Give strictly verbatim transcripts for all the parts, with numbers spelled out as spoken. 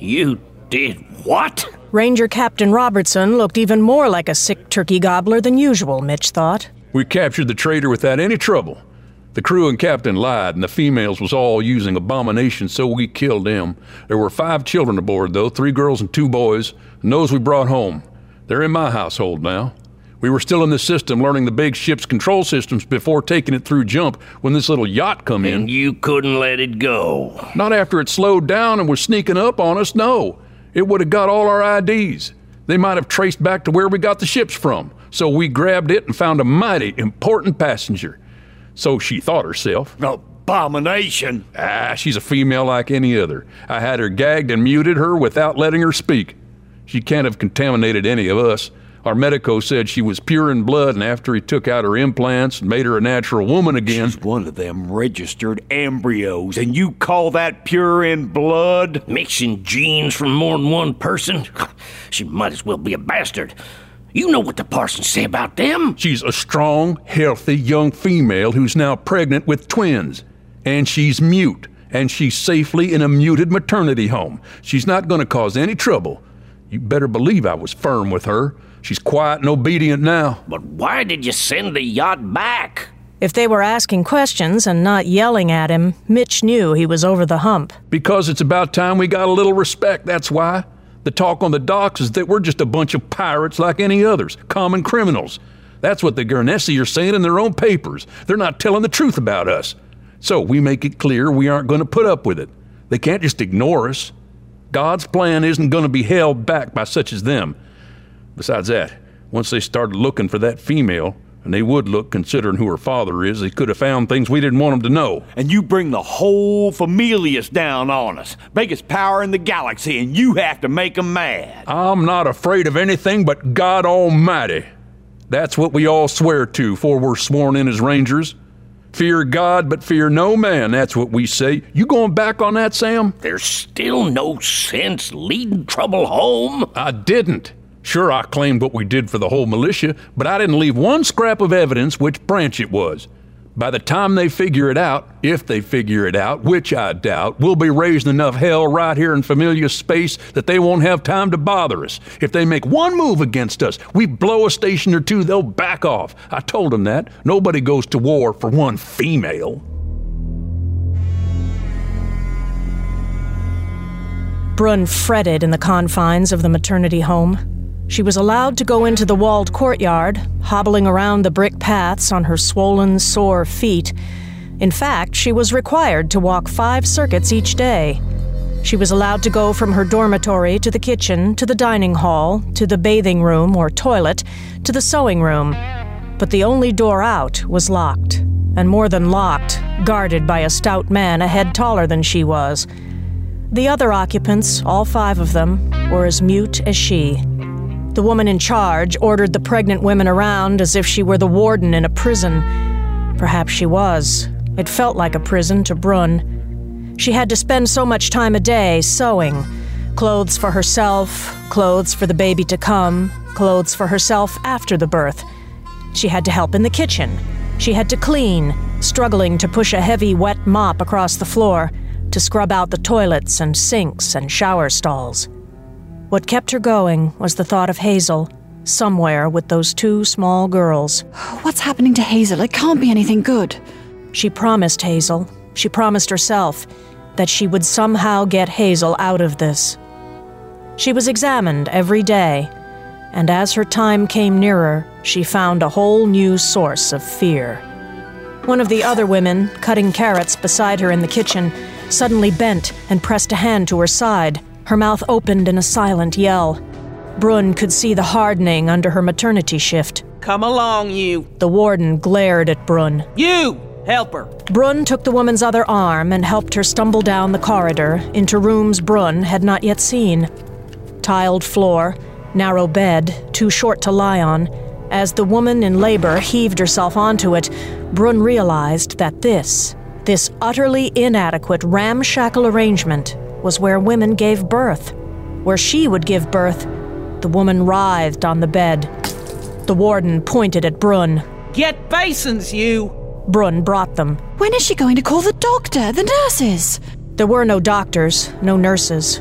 You did what? Ranger Captain Robertson looked even more like a sick turkey gobbler than usual, Mitch thought. We captured the traitor without any trouble. The crew and captain lied, and the females was all using abomination, so we killed them. There were five children aboard, though, three girls and two boys, and those we brought home. They're in my household now. We were still in the system learning the big ship's control systems before taking it through jump when this little yacht come in. And you couldn't let it go? Not after it slowed down and was sneaking up on us, no. It would have got all our I Ds. They might have traced back to where we got the ships from, so we grabbed it and found a mighty important passenger. So she thought herself. Abomination! Ah, she's a female like any other. I had her gagged and muted her without letting her speak. She can't have contaminated any of us. Our medico said she was pure in blood, and after he took out her implants and made her a natural woman again... She's one of them registered embryos, and you call that pure in blood? Mixing genes from more than one person? She might as well be a bastard. You know what the parsons say about them. She's a strong, healthy young female who's now pregnant with twins. And she's mute, and she's safely in a muted maternity home. She's not going to cause any trouble. You better believe I was firm with her. She's quiet and obedient now. But why did you send the yacht back? If they were asking questions and not yelling at him, Mitch knew he was over the hump. Because it's about time we got a little respect, that's why. The talk on the docks is that we're just a bunch of pirates like any others, common criminals. That's what the Guernesey are saying in their own papers. They're not telling the truth about us. So we make it clear we aren't going to put up with it. They can't just ignore us. God's plan isn't going to be held back by such as them. Besides that, once they started looking for that female, and they would look considering who her father is, they could have found things we didn't want them to know. And you bring the whole familias down on us. Biggest power in the galaxy, and you have to make them mad. I'm not afraid of anything but God Almighty. That's what we all swear to before we're sworn in as Rangers. Fear God, but fear no man, that's what we say. You going back on that, Sam? There's still no sense leading trouble home? I didn't. Sure, I claimed what we did for the whole militia, but I didn't leave one scrap of evidence which branch it was. By the time they figure it out, if they figure it out, which I doubt, we'll be raising enough hell right here in familiar space that they won't have time to bother us. If they make one move against us, we blow a station or two, they'll back off. I told them that. Nobody goes to war for one female. Brun fretted in the confines of the maternity home. She was allowed to go into the walled courtyard, hobbling around the brick paths on her swollen, sore feet. In fact, she was required to walk five circuits each day. She was allowed to go from her dormitory to the kitchen, to the dining hall, to the bathing room or toilet, to the sewing room. But the only door out was locked, and more than locked, guarded by a stout man a head taller than she was. The other occupants, all five of them, were as mute as she. The woman in charge ordered the pregnant women around as if she were the warden in a prison. Perhaps she was. It felt like a prison to Brun. She had to spend so much time a day sewing. Clothes for herself, clothes for the baby to come, clothes for herself after the birth. She had to help in the kitchen. She had to clean, struggling to push a heavy, wet mop across the floor, to scrub out the toilets and sinks and shower stalls. What kept her going was the thought of Hazel, somewhere with those two small girls. What's happening to Hazel? It can't be anything good. She promised Hazel, she promised herself, that she would somehow get Hazel out of this. She was examined every day, and as her time came nearer, she found a whole new source of fear. One of the other women, cutting carrots beside her in the kitchen, suddenly bent and pressed a hand to her side. Her mouth opened in a silent yell. Brun could see the hardening under her maternity shift. Come along, you. The warden glared at Brun. You! Help her. Brun took the woman's other arm and helped her stumble down the corridor into rooms Brun had not yet seen. Tiled floor, narrow bed, too short to lie on. As the woman in labor heaved herself onto it, Brun realized that this, this utterly inadequate, ramshackle arrangement was where women gave birth. Where she would give birth, the woman writhed on the bed. The warden pointed at Brun. Get basins, you! Brun brought them. When is she going to call the doctor, the nurses? There were no doctors, no nurses.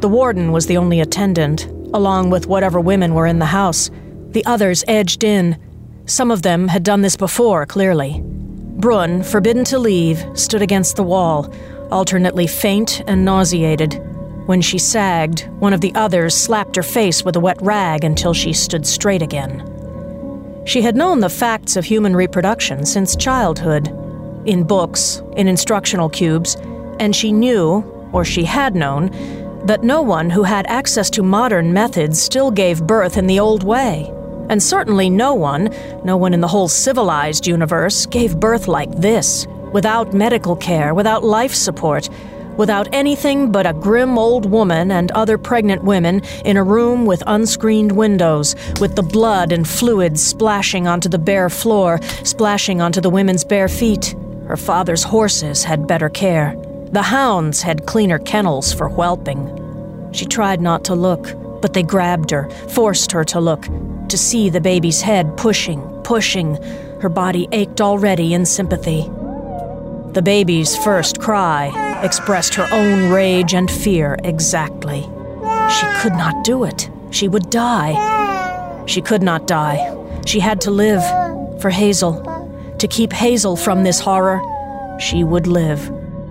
The warden was the only attendant, along with whatever women were in the house. The others edged in. Some of them had done this before, clearly. Brunn, forbidden to leave, stood against the wall, alternately faint and nauseated. When she sagged, one of the others slapped her face with a wet rag until she stood straight again. She had known the facts of human reproduction since childhood, in books, in instructional cubes, and she knew, or she had known, that no one who had access to modern methods still gave birth in the old way. And certainly no one, no one in the whole civilized universe, gave birth like this, without medical care, without life support, without anything but a grim old woman and other pregnant women in a room with unscreened windows, with the blood and fluids splashing onto the bare floor, splashing onto the women's bare feet. Her father's horses had better care. The hounds had cleaner kennels for whelping. She tried not to look, but they grabbed her, forced her to look, to see the baby's head pushing, pushing. Her body ached already in sympathy. The baby's first cry expressed her own rage and fear exactly. She could not do it. She would die. She could not die. She had to live for Hazel. To keep Hazel from this horror, she would live.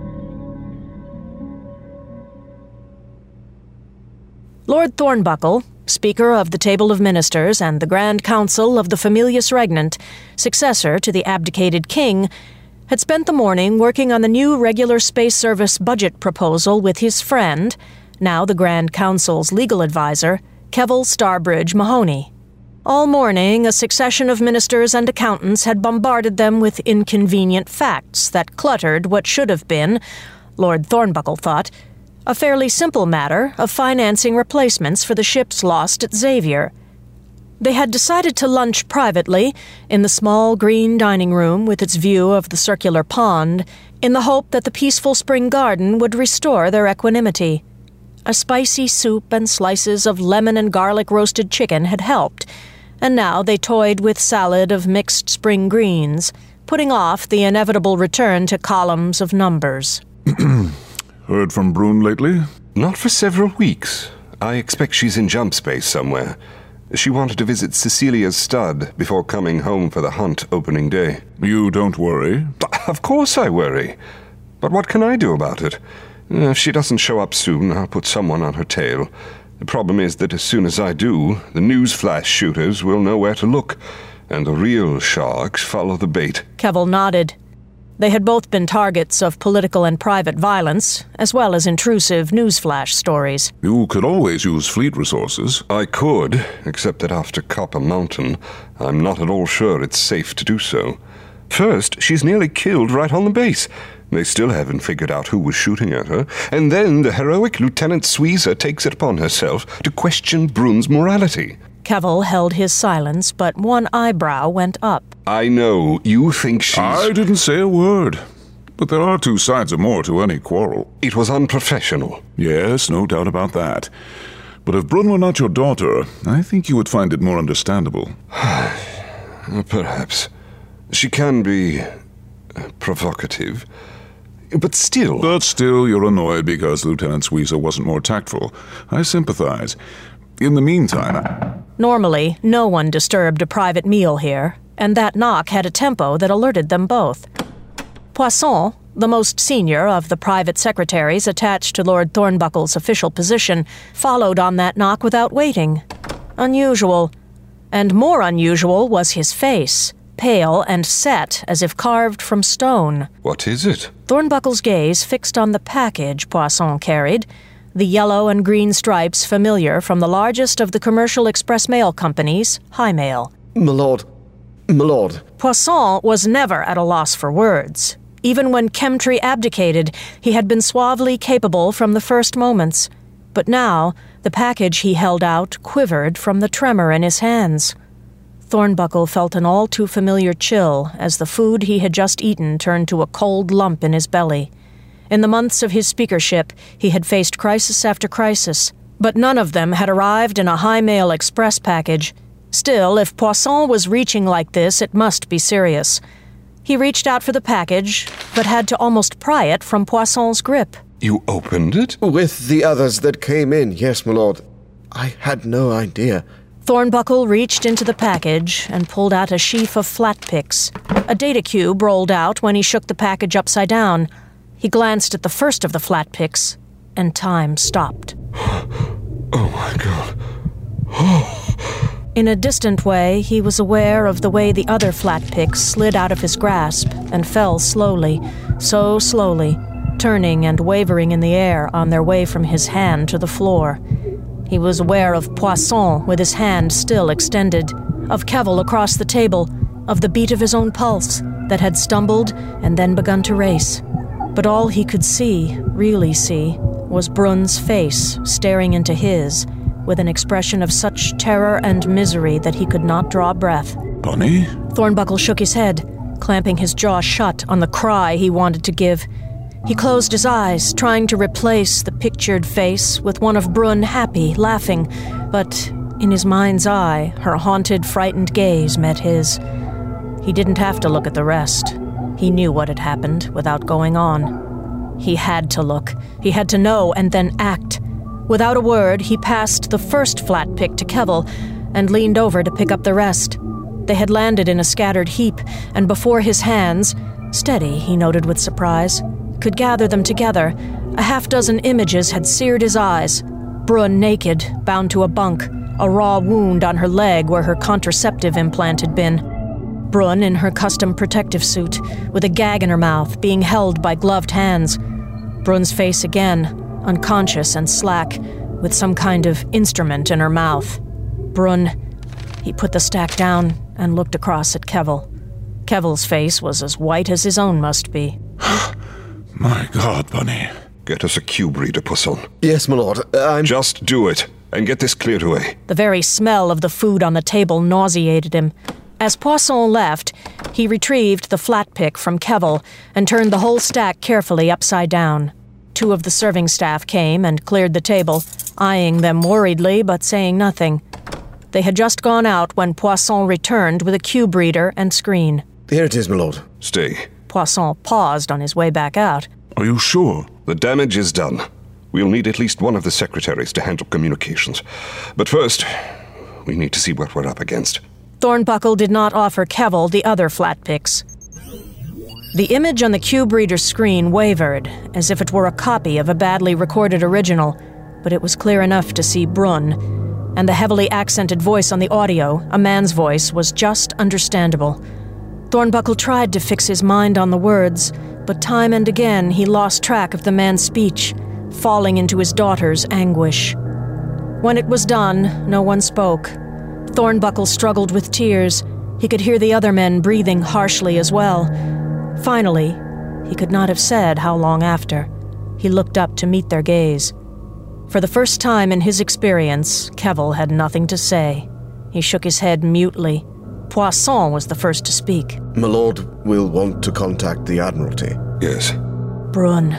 Lord Thornbuckle, Speaker of the Table of Ministers and the Grand Council of the Familius Regnant, successor to the abdicated king, had spent the morning working on the new regular space service budget proposal with his friend, now the Grand Council's legal advisor, Kevel Starbridge Mahoney. All morning, a succession of ministers and accountants had bombarded them with inconvenient facts that cluttered what should have been, Lord Thornbuckle thought, a fairly simple matter of financing replacements for the ships lost at Xavier. They had decided to lunch privately in the small green dining room with its view of the circular pond, in the hope that the peaceful spring garden would restore their equanimity. A spicy soup and slices of lemon and garlic roasted chicken had helped, and now they toyed with salad of mixed spring greens, putting off the inevitable return to columns of numbers. Heard from Brunn lately? Not for several weeks. I expect she's in jump space somewhere. She wanted to visit Cecilia's stud before coming home for the hunt opening day. You don't worry? Of course I worry. But what can I do about it? If she doesn't show up soon, I'll put someone on her tail. The problem is that as soon as I do, the newsflash shooters will know where to look, and the real sharks follow the bait. Kevel nodded. They had both been targets of political and private violence, as well as intrusive newsflash stories. You could always use fleet resources. I could, except that after Copper Mountain, I'm not at all sure it's safe to do so. First, she's nearly killed right on the base. They still haven't figured out who was shooting at her. And then the heroic Lieutenant Sweezer takes it upon herself to question Brunn's morality. Kevel held his silence, but one eyebrow went up. I know, you think she's... I didn't say a word. But there are two sides or more to any quarrel. It was unprofessional. Yes, no doubt about that. But if Brunn were not your daughter, I think you would find it more understandable. Perhaps. She can be... Uh, provocative. But still... But still, you're annoyed because Lieutenant Sweezer wasn't more tactful. I sympathize. In the meantime... I... Normally, no one disturbed a private meal here, and that knock had a tempo that alerted them both. Poisson, the most senior of the private secretaries attached to Lord Thornbuckle's official position, followed on that knock without waiting. Unusual. And more unusual was his face, pale and set as if carved from stone. What is it? Thornbuckle's gaze fixed on the package Poisson carried, the yellow and green stripes familiar from the largest of the commercial express mail companies, High Mail. My lord. My lord. Poisson was never at a loss for words. Even when Chemtree abdicated, he had been suavely capable from the first moments. But now, the package he held out quivered from the tremor in his hands. Thornbuckle felt an all-too-familiar chill as the food he had just eaten turned to a cold lump in his belly. In the months of his speakership, he had faced crisis after crisis, but none of them had arrived in a High Mail Express package. Still, if Poisson was reaching like this, it must be serious. He reached out for the package, but had to almost pry it from Poisson's grip. You opened it? With the others that came in, yes, my lord. I had no idea. Thornbuckle reached into the package and pulled out a sheaf of flat picks. A data cube rolled out when he shook the package upside down. He glanced at the first of the flat picks, and time stopped. Oh my God. In a distant way, he was aware of the way the other flat picks slid out of his grasp and fell slowly, so slowly, turning and wavering in the air on their way from his hand to the floor. He was aware of Poisson with his hand still extended, of Kevel across the table, of the beat of his own pulse that had stumbled and then begun to race. But all he could see, really see, was Brun's face staring into his, with an expression of such terror and misery that he could not draw breath. Bunny? Thornbuckle shook his head, clamping his jaw shut on the cry he wanted to give. He closed his eyes, trying to replace the pictured face with one of Brun happy, laughing, but in his mind's eye, her haunted, frightened gaze met his. He didn't have to look at the rest. He knew what had happened without going on. He had to look. He had to know and then act. Without a word, he passed the first flat pick to Kevel and leaned over to pick up the rest. They had landed in a scattered heap, and before his hands, steady, he noted with surprise, could gather them together. A half dozen images had seared his eyes. Brun naked, bound to a bunk, a raw wound on her leg where her contraceptive implant had been. Brun in her custom protective suit, with a gag in her mouth, being held by gloved hands. Brun's face again, unconscious and slack, with some kind of instrument in her mouth. Brun... He put the stack down and looked across at Kevel. Kevel's face was as white as his own must be. My God, Bunny. Get us a cube reader, Poisson. Yes, my lord. I'm... Just do it, and get this cleared away. The very smell of the food on the table nauseated him. As Poisson left, he retrieved the flat pick from Kevel and turned the whole stack carefully upside down. Two of the serving staff came and cleared the table, eyeing them worriedly but saying nothing. They had just gone out when Poisson returned with a cube reader and screen. Here it is, my lord. Stay. Poisson paused on his way back out. Are you sure? The damage is done. We'll need at least one of the secretaries to handle communications. But first, we need to see what we're up against. Thornbuckle did not offer Kevel the other flat picks. The image on the cube reader's screen wavered, as if it were a copy of a badly recorded original, but it was clear enough to see Brun, and the heavily accented voice on the audio, a man's voice, was just understandable. Thornbuckle tried to fix his mind on the words, but time and again he lost track of the man's speech, falling into his daughter's anguish. When it was done, no one spoke. Thornbuckle struggled with tears. He could hear the other men breathing harshly as well. Finally, he could not have said how long after, he looked up to meet their gaze. For the first time in his experience, Kevel had nothing to say. He shook his head mutely. Poisson was the first to speak. My lord will want to contact the Admiralty. Yes. Brun,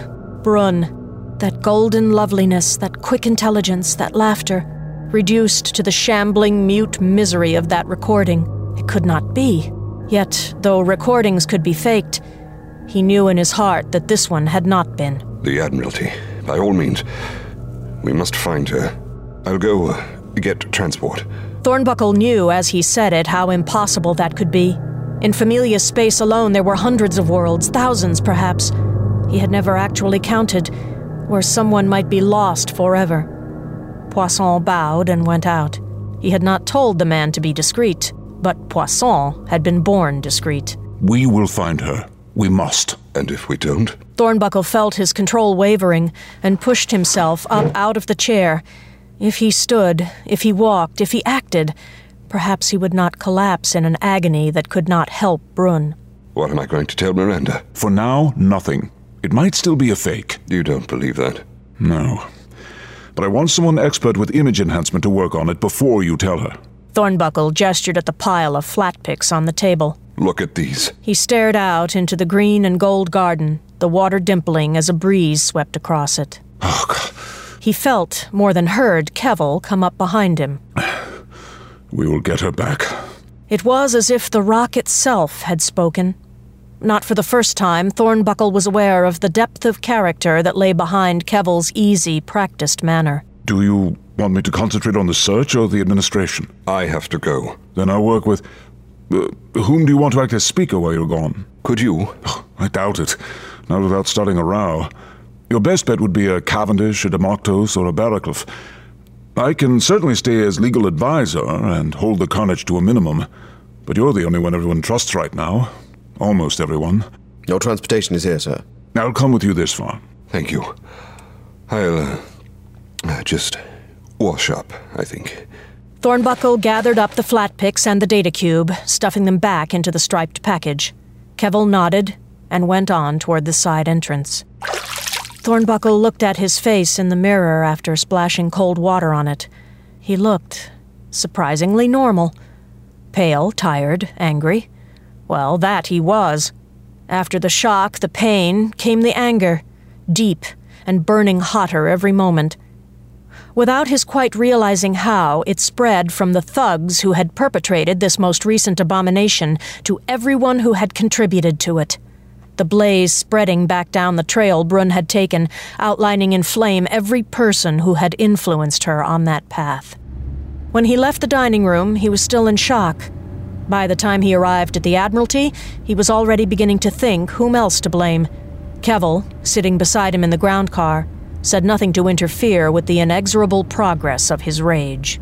Brun, that golden loveliness, that quick intelligence, that laughter, reduced to the shambling, mute misery of that recording. It could not be. Yet, though recordings could be faked, he knew in his heart that this one had not been. The Admiralty. By all means. We must find her. I'll go uh, get transport. Thornbuckle knew as he said it how impossible that could be. In Familia's space alone there were hundreds of worlds, thousands perhaps. He had never actually counted, where someone might be lost forever. Poisson bowed and went out. He had not told the man to be discreet, but Poisson had been born discreet. We will find her. We must. And if we don't? Thornbuckle felt his control wavering and pushed himself up out of the chair. If he stood, if he walked, if he acted, perhaps he would not collapse in an agony that could not help Brun. What am I going to tell Miranda? For now, nothing. It might still be a fake. You don't believe that? No. But I want someone expert with image enhancement to work on it before you tell her. Thornbuckle gestured at the pile of flat picks on the table. Look at these. He stared out into the green and gold garden, the water dimpling as a breeze swept across it. Oh, God. He felt, more than heard, Kevel come up behind him. We will get her back. It was as if the rock itself had spoken. not for the first time, Thornbuckle was aware of the depth of character that lay behind Kevil's easy, practiced manner. Do you want me to concentrate on the search or the administration? I have to go. Then I'll work with... Uh, whom do you want to act as speaker while you're gone? Could you? Oh, I doubt it. Not without starting a row. Your best bet would be a Cavendish, a Democtos, or a Barraclough. I can certainly stay as legal advisor and hold the carnage to a minimum, but you're the only one everyone trusts right now. Almost everyone. Your transportation is here, sir. I'll come with you this far. Thank you. I'll uh, uh, just wash up, I think. Thornbuckle gathered up the flat picks and the data cube, stuffing them back into the striped package. Kevil nodded and went on toward the side entrance. Thornbuckle looked at his face in the mirror after splashing cold water on it. He looked surprisingly normal. Pale, tired, angry. Well, that he was. After the shock, the pain, came the anger, deep and burning hotter every moment. Without his quite realizing how, it spread from the thugs who had perpetrated this most recent abomination to everyone who had contributed to it. The blaze spreading back down the trail Brunn had taken, outlining in flame every person who had influenced her on that path. When he left the dining room, he was still in shock. By the time he arrived at the Admiralty, he was already beginning to think whom else to blame. Kevil, sitting beside him in the ground car, said nothing to interfere with the inexorable progress of his rage.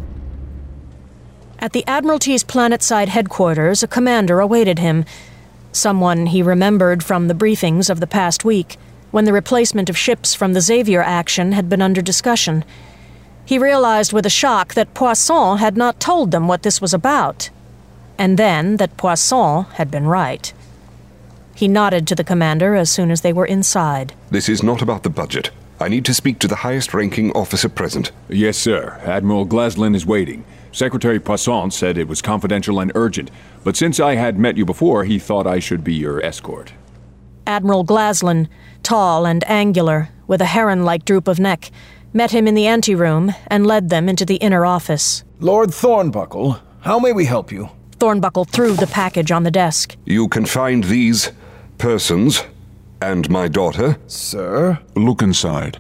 At the Admiralty's planetside headquarters, a commander awaited him. Someone he remembered from the briefings of the past week, when the replacement of ships from the Xavier action had been under discussion. He realized with a shock that Poisson had not told them what this was about, and then that Poisson had been right. He nodded to the commander as soon as they were inside. This is not about the budget. I need to speak to the highest-ranking officer present. Yes, sir. Admiral Glaslin is waiting. Secretary Poisson said it was confidential and urgent, but since I had met you before, he thought I should be your escort. Admiral Glaslin, tall and angular, with a heron-like droop of neck, met him in the anteroom and led them into the inner office. Lord Thornbuckle, how may we help you? Thornbuckle threw the package on the desk. You can find these persons and my daughter. Sir? Look inside.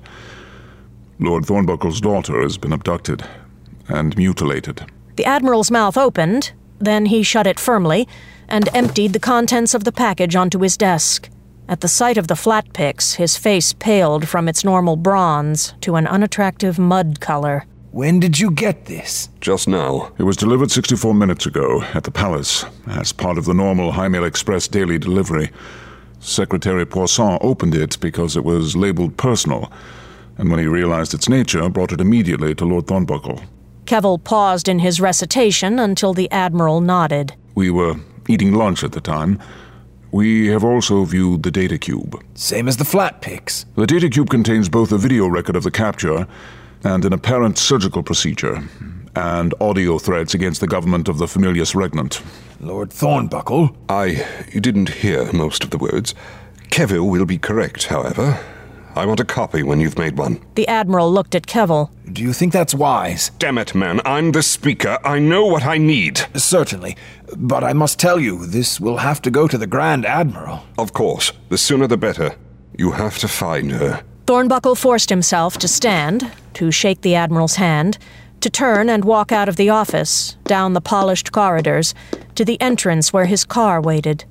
Lord Thornbuckle's daughter has been abducted and mutilated. The Admiral's mouth opened, then he shut it firmly and emptied the contents of the package onto his desk. At the sight of the flat picks, his face paled from its normal bronze to an unattractive mud color. When did you get this? Just now. It was delivered sixty-four minutes ago at the palace as part of the normal Highmail Express daily delivery. Secretary Poisson opened it because it was labeled personal, and when he realized its nature, brought it immediately to Lord Thornbuckle. Kevil paused in his recitation until the Admiral nodded. We were eating lunch at the time. We have also viewed the data cube. Same as the flat picks. The data cube contains both a video record of the capture and an apparent surgical procedure, and audio threats against the government of the Familius Regnant. Lord Thornbuckle? I didn't hear most of the words. Kevil will be correct, however. I want a copy when you've made one. The Admiral looked at Kevil. Do you think that's wise? Damn it, man. I'm the speaker. I know what I need. Certainly. But I must tell you, this will have to go to the Grand Admiral. Of course. The sooner the better. You have to find her. Thornbuckle forced himself to stand, to shake the Admiral's hand, to turn and walk out of the office, down the polished corridors, to the entrance where his car waited.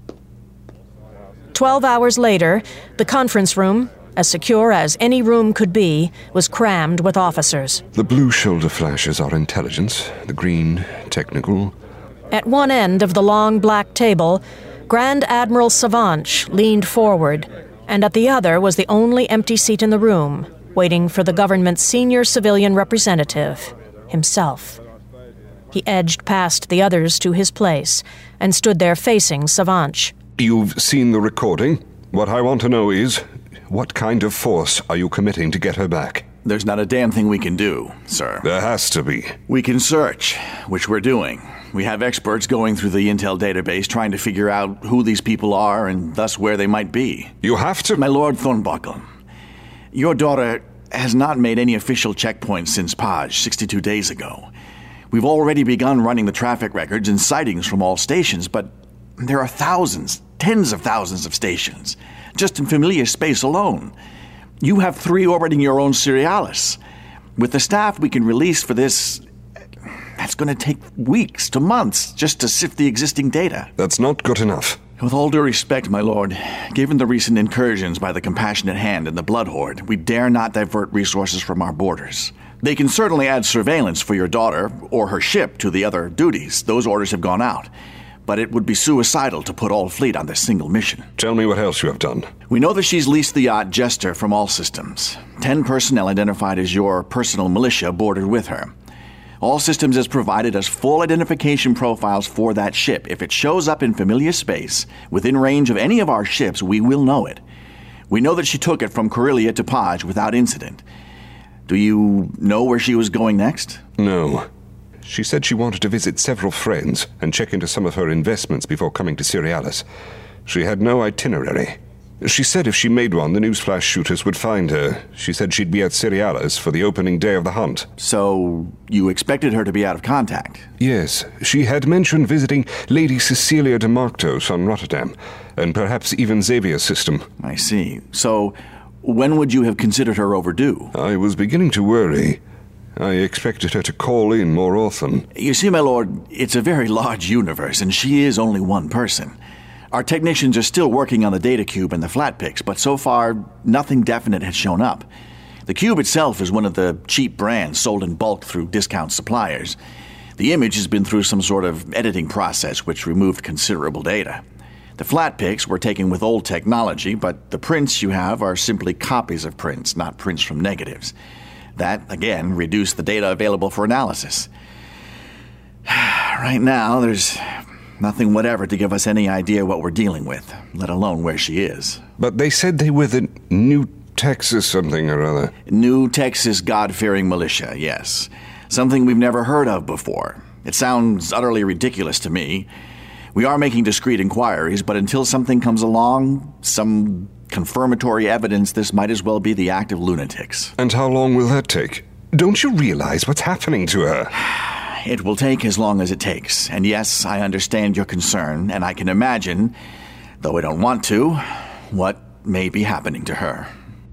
Twelve hours later, the conference room, as secure as any room could be, was crammed with officers. The blue shoulder flashes are intelligence, the green, technical. At one end of the long black table, Grand Admiral Savanch leaned forward, and at the other was the only empty seat in the room, waiting for the government's senior civilian representative, himself. He edged past the others to his place and stood there facing Savanch. You've seen the recording? What I want to know is, what kind of force are you committing to get her back? There's not a damn thing we can do, sir. There has to be. We can search, which we're doing. We have experts going through the intel database trying to figure out who these people are and thus where they might be. You have to... My Lord Thornbuckle, your daughter has not made any official checkpoints since Paj, sixty-two days ago. We've already begun running the traffic records and sightings from all stations, but there are thousands, tens of thousands of stations, just in familiar space alone. You have three orbiting your own Cerealis. With the staff we can release for this, that's going to take weeks to months just to sift the existing data. That's not good enough. With all due respect, my lord, given the recent incursions by the Compassionate Hand and the Blood Horde, we dare not divert resources from our borders. They can certainly add surveillance for your daughter or her ship to the other duties. Those orders have gone out. But it would be suicidal to put all fleet on this single mission. Tell me what else you have done. We know that she's leased the yacht Jester from all systems. Ten personnel identified as your personal militia boarded with her. All Systems has provided us full identification profiles for that ship. If it shows up in familiar space, within range of any of our ships, we will know it. We know that she took it from Corellia to Podge without incident. Do you know where she was going next? No. She said she wanted to visit several friends and check into some of her investments before coming to Cerealis. She had no itinerary. She said if she made one, the newsflash shooters would find her. She said she'd be at Cerealis for the opening day of the hunt. So, you expected her to be out of contact? Yes. She had mentioned visiting Lady Cecilia de Marctos on Rotterdam, and perhaps even Xavier's system. I see. So, when would you have considered her overdue? I was beginning to worry. I expected her to call in more often. You see, my lord, it's a very large universe, and she is only one person. Our technicians are still working on the data cube and the flat pics, but so far, nothing definite has shown up. The cube itself is one of the cheap brands sold in bulk through discount suppliers. The image has been through some sort of editing process which removed considerable data. The flat pics were taken with old technology, but the prints you have are simply copies of prints, not prints from negatives. That, again, reduced the data available for analysis. Right now, there's nothing whatever to give us any idea what we're dealing with, let alone where she is. But they said they were the New Texas something or other. New Texas God-fearing militia, yes. Something we've never heard of before. It sounds utterly ridiculous to me. We are making discreet inquiries, but until something comes along, some confirmatory evidence, this might as well be the act of lunatics. And how long will that take? Don't you realize what's happening to her? It will take as long as it takes. And yes, I understand your concern, and I can imagine, though I don't want to, what may be happening to her.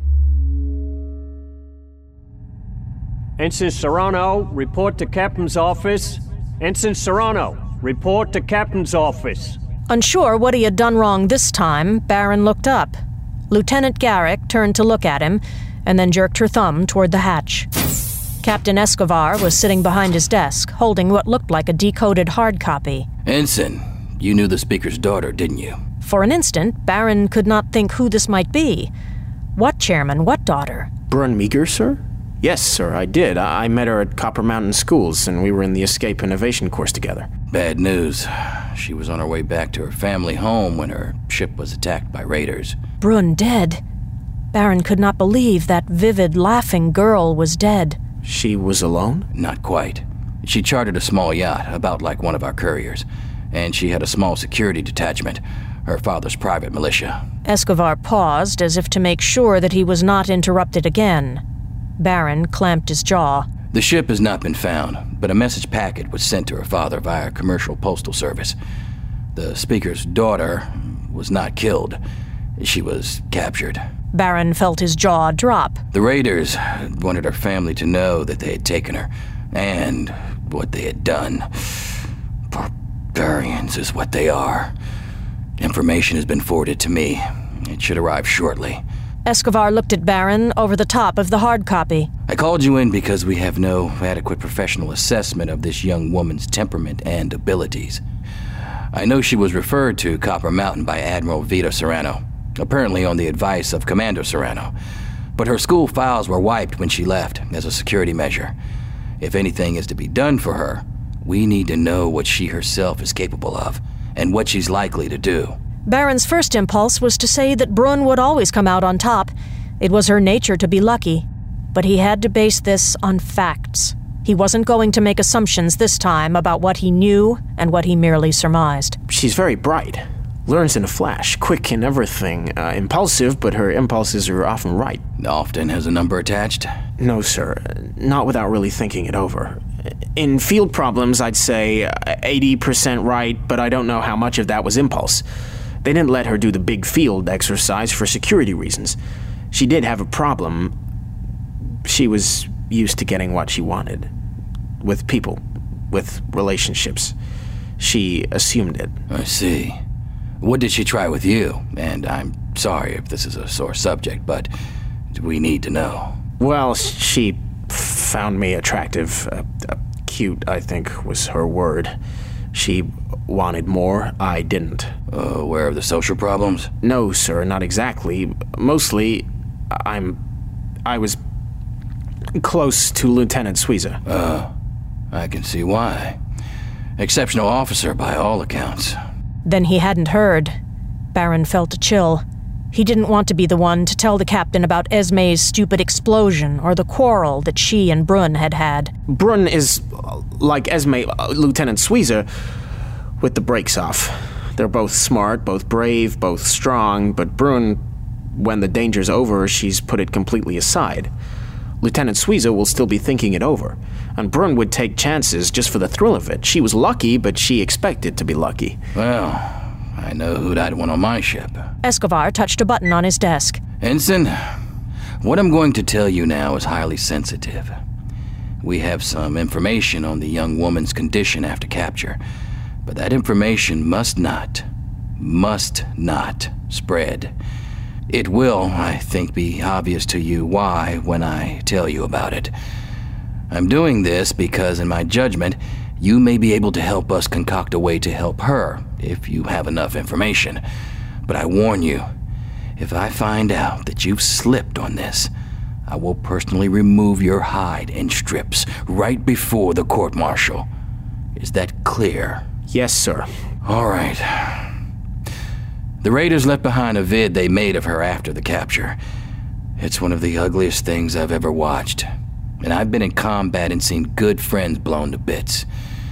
Ensign Serrano, report to Captain's office. Ensign Serrano, report to Captain's office. Unsure what he had done wrong this time, Baron looked up. Lieutenant Garrick turned to look at him, and then jerked her thumb toward the hatch. Captain Escobar was sitting behind his desk, holding what looked like a decoded hard copy. Ensign, you knew the Speaker's daughter, didn't you? For an instant, Baron could not think who this might be. What chairman, what daughter? Brun Meager, sir? Yes, sir, I did. I met her at Copper Mountain Schools, and we were in the Escape Innovation course together. Bad news. She was on her way back to her family home when her ship was attacked by raiders. Brun dead? Baron could not believe that vivid, laughing girl was dead. She was alone? Not quite. She chartered a small yacht, about like one of our couriers, and she had a small security detachment, her father's private militia. Escobar paused as if to make sure that he was not interrupted again. Baron clamped his jaw. The ship has not been found, but a message packet was sent to her father via commercial postal service. The Speaker's daughter was not killed. She was captured. Baron felt his jaw drop. The raiders wanted her family to know that they had taken her, and what they had done. Barbarians is what they are. Information has been forwarded to me. It should arrive shortly. Escobar looked at Baron over the top of the hard copy. I called you in because we have no adequate professional assessment of this young woman's temperament and abilities. I know she was referred to Copper Mountain by Admiral Vito Serrano, apparently on the advice of Commander Serrano, but her school files were wiped when she left as a security measure. If anything is to be done for her, we need to know what she herself is capable of and what she's likely to do. Baron's first impulse was to say that Brun would always come out on top. It was her nature to be lucky. But he had to base this on facts. He wasn't going to make assumptions this time about what he knew and what he merely surmised. She's very bright. Learns in a flash, quick in everything. Uh, impulsive, but her impulses are often right. Often has a number attached? No, sir. Not without really thinking it over. In field problems, I'd say eighty percent right, but I don't know how much of that was impulse. They didn't let her do the big field exercise for security reasons. She did have a problem. She was used to getting what she wanted. With people. With relationships. She assumed it. I see. What did she try with you? And I'm sorry if this is a sore subject, but we need to know. Well, she found me attractive. Uh, uh, cute, I think, was her word. She wanted more. I didn't. Uh, aware of the social problems? No, sir, not exactly. Mostly, I'm... I was close to Lieutenant Suiza. Uh, I can see why. Exceptional officer by all accounts. Then he hadn't heard. Baron felt a chill. He didn't want to be the one to tell the captain about Esme's stupid explosion or the quarrel that she and Brun had had. Brun is uh, like Esme, uh, Lieutenant Suiza, with the brakes off. They're both smart, both brave, both strong, but Brun, when the danger's over, she's put it completely aside. Lieutenant Suiza will still be thinking it over, and Brun would take chances just for the thrill of it. She was lucky, but she expected to be lucky. Well, I know who'd I'd want on my ship. Escobar touched a button on his desk. Ensign, what I'm going to tell you now is highly sensitive. We have some information on the young woman's condition after capture, but that information must not, must not spread. It will, I think, be obvious to you why when I tell you about it. I'm doing this because, in my judgment, you may be able to help us concoct a way to help her, if you have enough information. But I warn you, if I find out that you've slipped on this, I will personally remove your hide in strips right before the court-martial. Is that clear? Yes, sir. All right. The Raiders left behind a vid they made of her after the capture. It's one of the ugliest things I've ever watched. And I've been in combat and seen good friends blown to bits.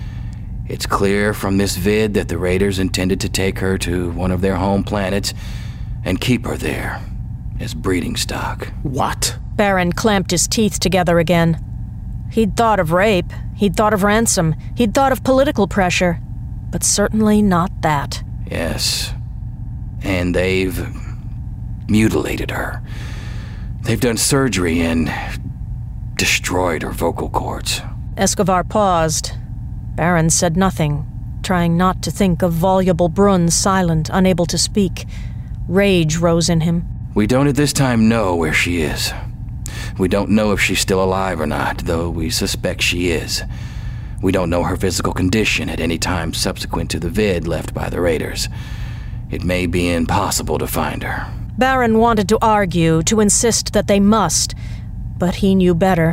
It's clear from this vid that the Raiders intended to take her to one of their home planets and keep her there as breeding stock. What? Baron clamped his teeth together again. He'd thought of rape, he'd thought of ransom, he'd thought of political pressure, but certainly not that. Yes. And they've mutilated her. They've done surgery and destroyed her vocal cords. Escobar paused. Baron said nothing, trying not to think of voluble Brun silent, unable to speak. Rage rose in him. We don't at this time know where she is. We don't know if she's still alive or not, though we suspect she is. We don't know her physical condition at any time subsequent to the vid left by the Raiders. It may be impossible to find her. Baron wanted to argue, to insist that they must, but he knew better.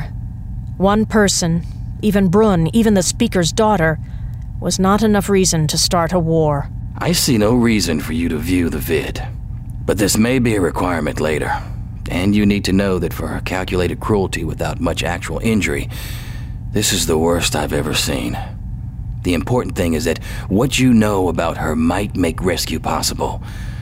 One person, even Brun, even the Speaker's daughter, was not enough reason to start a war. I see no reason for you to view the vid, but this may be a requirement later. And you need to know that for calculated cruelty without much actual injury, this is the worst I've ever seen. The important thing is that what you know about her might make rescue possible.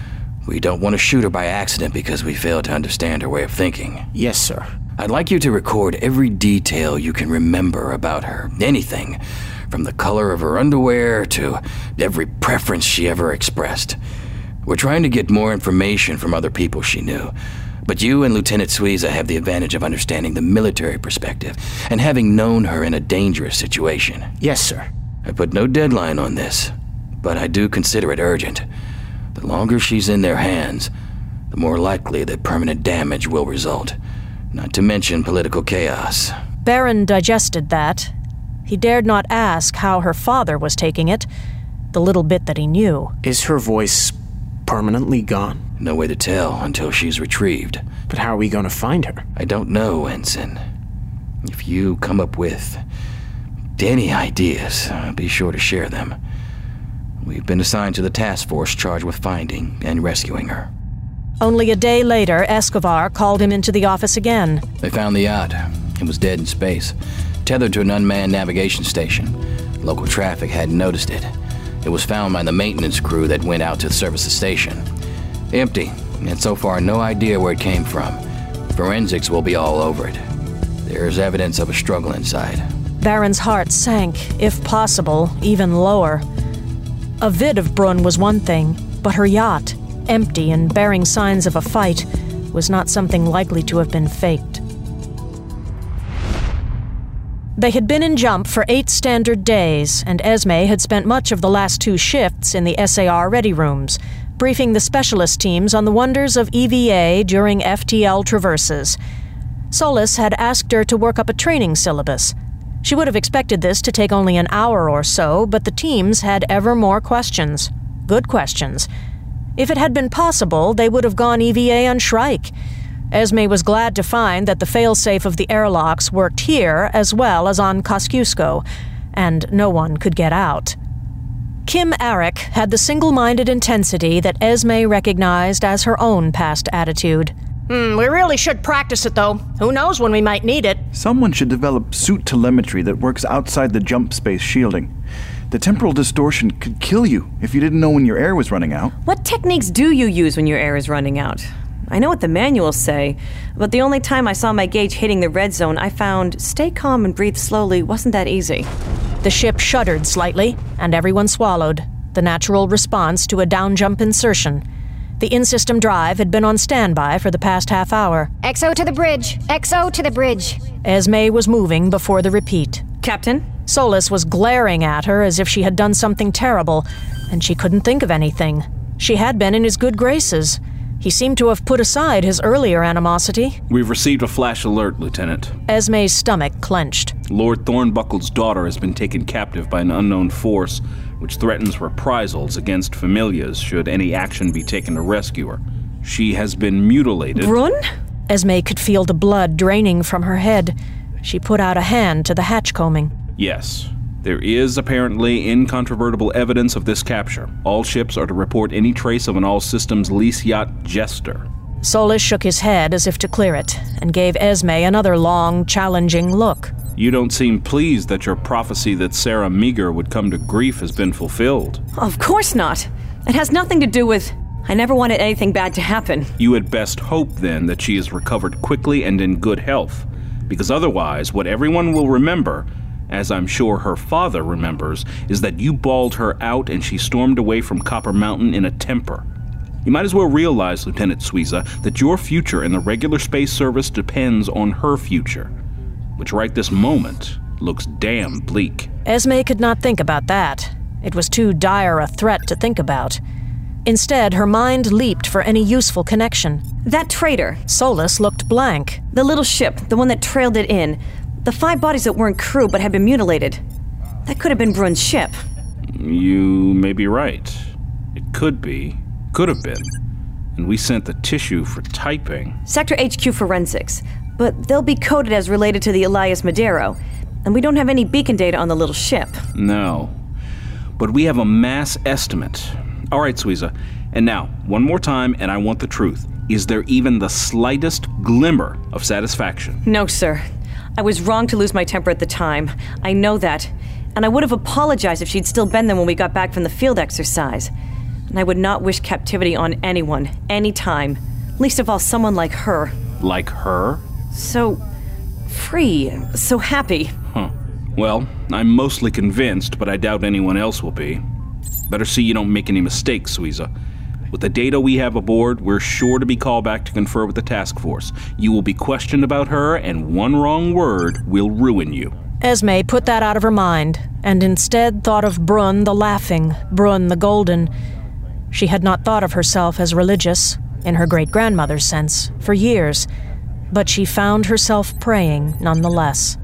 We don't want to shoot her by accident because we fail to understand her way of thinking. Yes, sir. I'd like you to record every detail you can remember about her. Anything, from the color of her underwear to every preference she ever expressed. We're trying to get more information from other people she knew. But you and Lieutenant Suiza have the advantage of understanding the military perspective and having known her in a dangerous situation. Yes, sir. I put no deadline on this, but I do consider it urgent. The longer she's in their hands, the more likely that permanent damage will result, not to mention political chaos. Baron digested that. He dared not ask how her father was taking it, the little bit that he knew. Is her voice permanently gone? No way to tell until she's retrieved. But how are we going to find her? I don't know, Ensign. If you come up with any ideas, uh, be sure to share them. We've been assigned to the task force charged with finding and rescuing her. Only a day later, Escobar called him into the office again. They found the yacht. It was dead in space, tethered to an unmanned navigation station. Local traffic hadn't noticed it. It was found by the maintenance crew that went out to service the station. Empty, and so far no idea where it came from. Forensics will be all over it. There's evidence of a struggle inside. Baron's heart sank, if possible, even lower. A vid of Brun was one thing, But her yacht, empty and bearing signs of a fight, was not something likely to have been faked. They had been in jump for eight standard days, and Esme had spent much of the last two shifts in the S A R ready rooms, briefing the specialist teams on the wonders of E V A during F T L traverses. Solis had asked her to work up a training syllabus. She would have expected this to take only an hour or so, but the teams had ever more questions. Good questions. If it had been possible, they would have gone E V A on Shrike. Esme was glad to find that the failsafe of the airlocks worked here as well as on Kosciuszko, and no one could get out. Kim Arik had the single-minded intensity that Esme recognized as her own past attitude. Hmm, we really should practice it, though. Who knows when we might need it? Someone should develop suit telemetry that works outside the jump space shielding. The temporal distortion could kill you if you didn't know when your air was running out. What techniques do you use when your air is running out? I know what the manuals say, but the only time I saw my gauge hitting the red zone, I found stay calm and breathe slowly wasn't that easy. The ship shuddered slightly, and everyone swallowed, the natural response to a down-jump insertion. The in-system drive had been on standby for the past half hour. X O to the bridge! X O to the bridge! Esme was moving before the repeat. Captain? Solis was glaring at her as if she had done something terrible, and she couldn't think of anything. She had been in his good graces. He seemed to have put aside his earlier animosity. We've received a flash alert, Lieutenant. Esme's stomach clenched. Lord Thornbuckle's daughter has been taken captive by an unknown force, which threatens reprisals against familiars should any action be taken to rescue her. She has been mutilated. Brun? Esme could feel the blood draining from her head. She put out a hand to the hatch combing. Yes. There is apparently incontrovertible evidence of this capture. All ships are to report any trace of an all-systems lease yacht Jester. Solis shook his head as if to clear it, and gave Esme another long, challenging look. You don't seem pleased that your prophecy that Sarah Meager would come to grief has been fulfilled. Of course not. It has nothing to do with... I never wanted anything bad to happen. You had best hope, then, that she is recovered quickly and in good health. Because otherwise, what everyone will remember, as I'm sure her father remembers, is that you bawled her out and she stormed away from Copper Mountain in a temper. You might as well realize, Lieutenant Suiza, that your future in the regular space service depends on her future, which right this moment looks damn bleak. Esme could not think about that. It was too dire a threat to think about. Instead, her mind leaped for any useful connection. That traitor. Solis looked blank. The little ship, the one that trailed it in. The five bodies that weren't crew but had been mutilated. That could have been Brun's ship. You may be right. It could be. Could have been. And we sent the tissue for typing. Sector H Q forensics. But they'll be coded as related to the Elias Madero. And we don't have any beacon data on the little ship. No. But we have a mass estimate. All right, Suiza. And now, one more time, and I want the truth. Is there even the slightest glimmer of satisfaction? No, sir. I was wrong to lose my temper at the time. I know that. And I would have apologized if she'd still been there when we got back from the field exercise. And I would not wish captivity on anyone, anytime. Least of all, someone like her. Like her? So free, so happy. Huh. Well, I'm mostly convinced, but I doubt anyone else will be. Better see you don't make any mistakes, Suiza. With the data we have aboard, we're sure to be called back to confer with the task force. You will be questioned about her, and one wrong word will ruin you. Esme put that out of her mind, and instead thought of Brun the Laughing, Brun the Golden. She had not thought of herself as religious, in her great-grandmother's sense, for years, but she found herself praying nonetheless.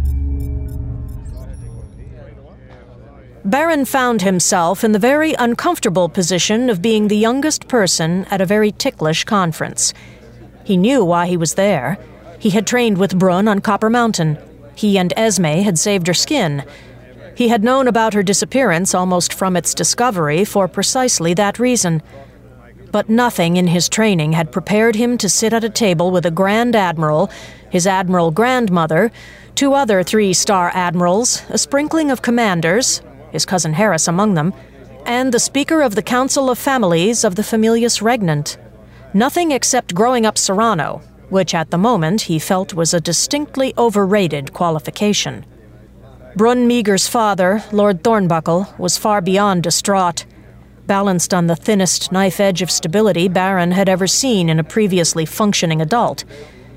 Baron found himself in the very uncomfortable position of being the youngest person at a very ticklish conference. He knew why he was there. He had trained with Brun on Copper Mountain. He and Esme had saved her skin. He had known about her disappearance almost from its discovery for precisely that reason. But nothing in his training had prepared him to sit at a table with a Grand Admiral, his Admiral grandmother, two other three-star admirals, a sprinkling of commanders, his cousin Harris among them, and the Speaker of the Council of Families of the Familius Regnant. Nothing except growing up Serrano, which at the moment he felt was a distinctly overrated qualification. Brun Meager's father, Lord Thornbuckle, was far beyond distraught. balanced on the thinnest knife edge of stability Baron had ever seen in a previously functioning adult.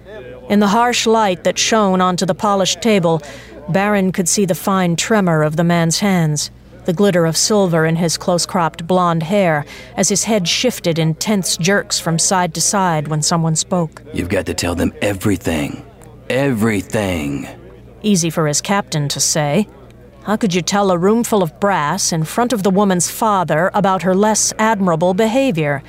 In the harsh light that shone onto the polished table, Baron could see the fine tremor of the man's hands, the glitter of silver in his close-cropped blonde hair as his head shifted in tense jerks from side to side when someone spoke. You've got to tell them everything. Everything. Easy for his captain to say. How could you tell a room full of brass in front of the woman's father about her less admirable behavior?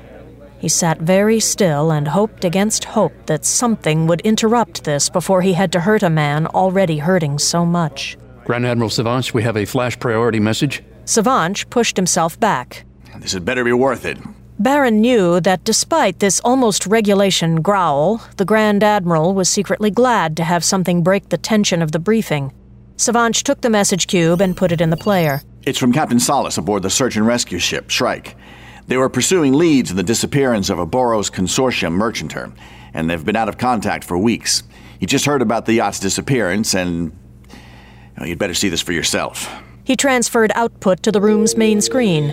He sat very still and hoped against hope that something would interrupt this before he had to hurt a man already hurting so much. Grand Admiral Savanch, we have a flash priority message. Savanch pushed himself back. This had better be worth it. Baron knew that despite this almost regulation growl, the Grand Admiral was secretly glad to have something break the tension of the briefing. Savanch took the message cube and put it in the player. It's from Captain Solis aboard the search and rescue ship, Shrike. They were pursuing leads in the disappearance of a Boros Consortium merchanter, and they've been out of contact for weeks. He just heard about the yacht's disappearance, and well, you'd better see this for yourself. He transferred output to the room's main screen.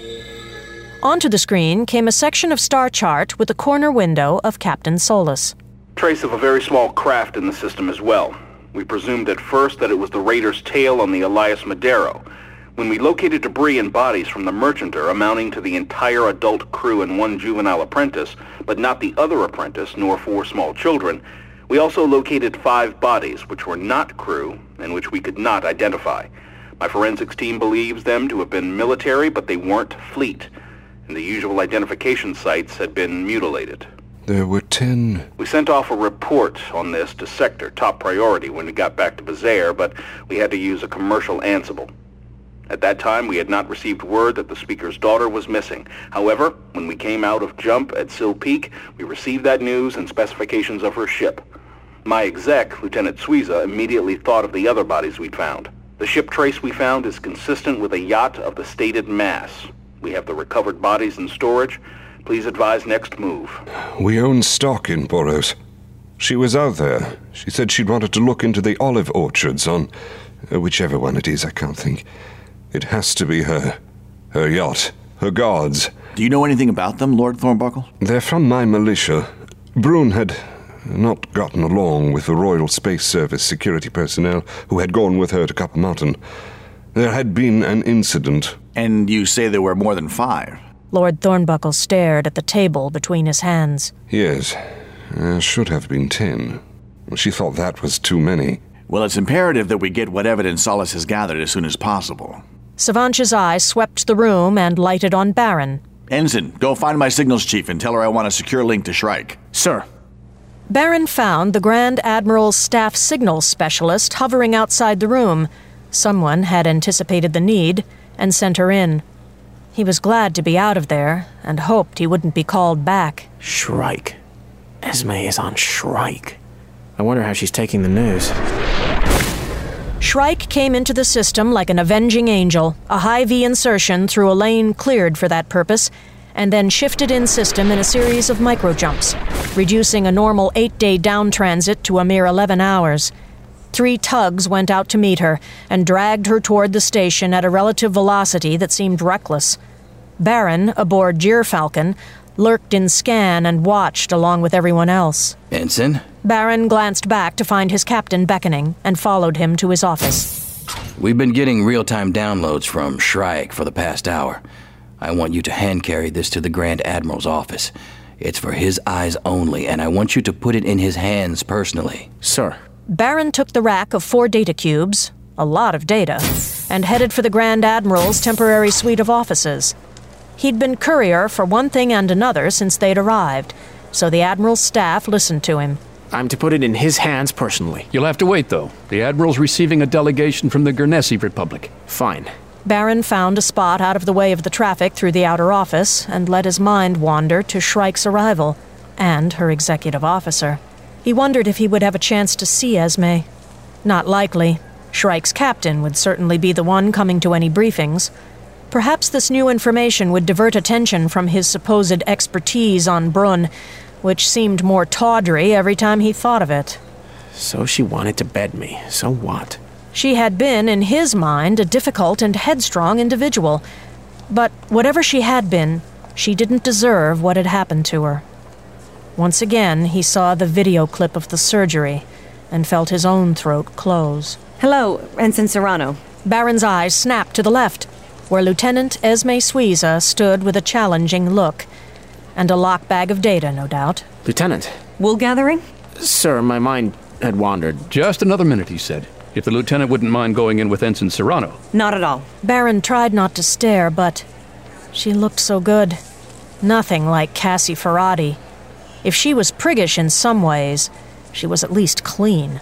Onto the screen came a section of star chart with a corner window of Captain Solis. Trace of a very small craft in the system as well. We presumed at first that it was the raider's tail on the Elias Madero. When we located debris and bodies from the merchanter amounting to the entire adult crew and one juvenile apprentice, but not the other apprentice nor four small children, we also located five bodies which were not crew and which we could not identify. My forensics team believes them to have been military, but they weren't fleet, and the usual identification sites had been mutilated. There were ten. We sent off a report on this to Sector, top priority, when we got back to Bazaar, but we had to use a commercial Ansible. At that time, we had not received word that the speaker's daughter was missing. However, when we came out of jump at Sill Peak, we received that news and specifications of her ship. My exec, Lieutenant Suiza, immediately thought of the other bodies we'd found. The ship trace we found is consistent with a yacht of the stated mass. We have the recovered bodies in storage. Please advise next move. We own stock in Boros. She was out there. She said she'd wanted to look into the olive orchards on uh, whichever one it is, I can't think. It has to be her. Her yacht. Her guards. Do you know anything about them, Lord Thornbuckle? They're from my militia. Brune had not gotten along with the Royal Space Service security personnel who had gone with her to Copper Mountain. There had been an incident. And you say there were more than five? Lord Thornbuckle stared at the table between his hands. Yes, there should have been ten. She thought that was too many. Well, it's imperative that we get what evidence Solis has gathered as soon as possible. Savanch's eye swept the room and lighted on Baron. Ensign, go find my signals chief and tell her I want a secure link to Shrike. Sir. Baron found the Grand Admiral's staff signals specialist hovering outside the room. Someone had anticipated the need and sent her in. He was glad to be out of there and hoped he wouldn't be called back. Shrike. Esme is on Shrike. I wonder how she's taking the news. Shrike came into the system like an avenging angel, a high-V insertion through a lane cleared for that purpose, and then shifted in system in a series of micro-jumps, reducing a normal eight-day down transit to a mere eleven hours. Three tugs went out to meet her and dragged her toward the station at a relative velocity that seemed reckless. Baron, aboard Gyrfalcon, lurked in scan and watched along with everyone else. Ensign? Baron glanced back to find his captain beckoning and followed him to his office. We've been getting real-time downloads from Shrike for the past hour. I want you to hand-carry this to the Grand Admiral's office. It's for his eyes only, and I want you to put it in his hands personally. Sir. Baron took the rack of four data cubes, a lot of data, and headed for the Grand Admiral's temporary suite of offices. He'd been courier for one thing and another since they'd arrived, so the Admiral's staff listened to him. I'm to put it in his hands personally. You'll have to wait, though. The Admiral's receiving a delegation from the Guernesey Republic. Fine. Baron found a spot out of the way of the traffic through the outer office and let his mind wander to Shrike's arrival and her executive officer. He wondered if he would have a chance to see Esme. Not likely. Shrike's captain would certainly be the one coming to any briefings. Perhaps this new information would divert attention from his supposed expertise on Brunn, which seemed more tawdry every time he thought of it. So she wanted to bed me. So what? She had been, in his mind, a difficult and headstrong individual. But whatever she had been, she didn't deserve what had happened to her. Once again, he saw the video clip of the surgery and felt his own throat close. Hello, Ensign Serrano. Baron's eyes snapped to the left, where Lieutenant Esme Suiza stood with a challenging look. And a lockbag of data, no doubt. Lieutenant. Wool gathering? Sir, my mind had wandered. Just another minute, he said. If the lieutenant wouldn't mind going in with Ensign Serrano. Not at all. Baron tried not to stare, but she looked so good. Nothing like Cassie Ferrati. If she was priggish in some ways, she was at least clean.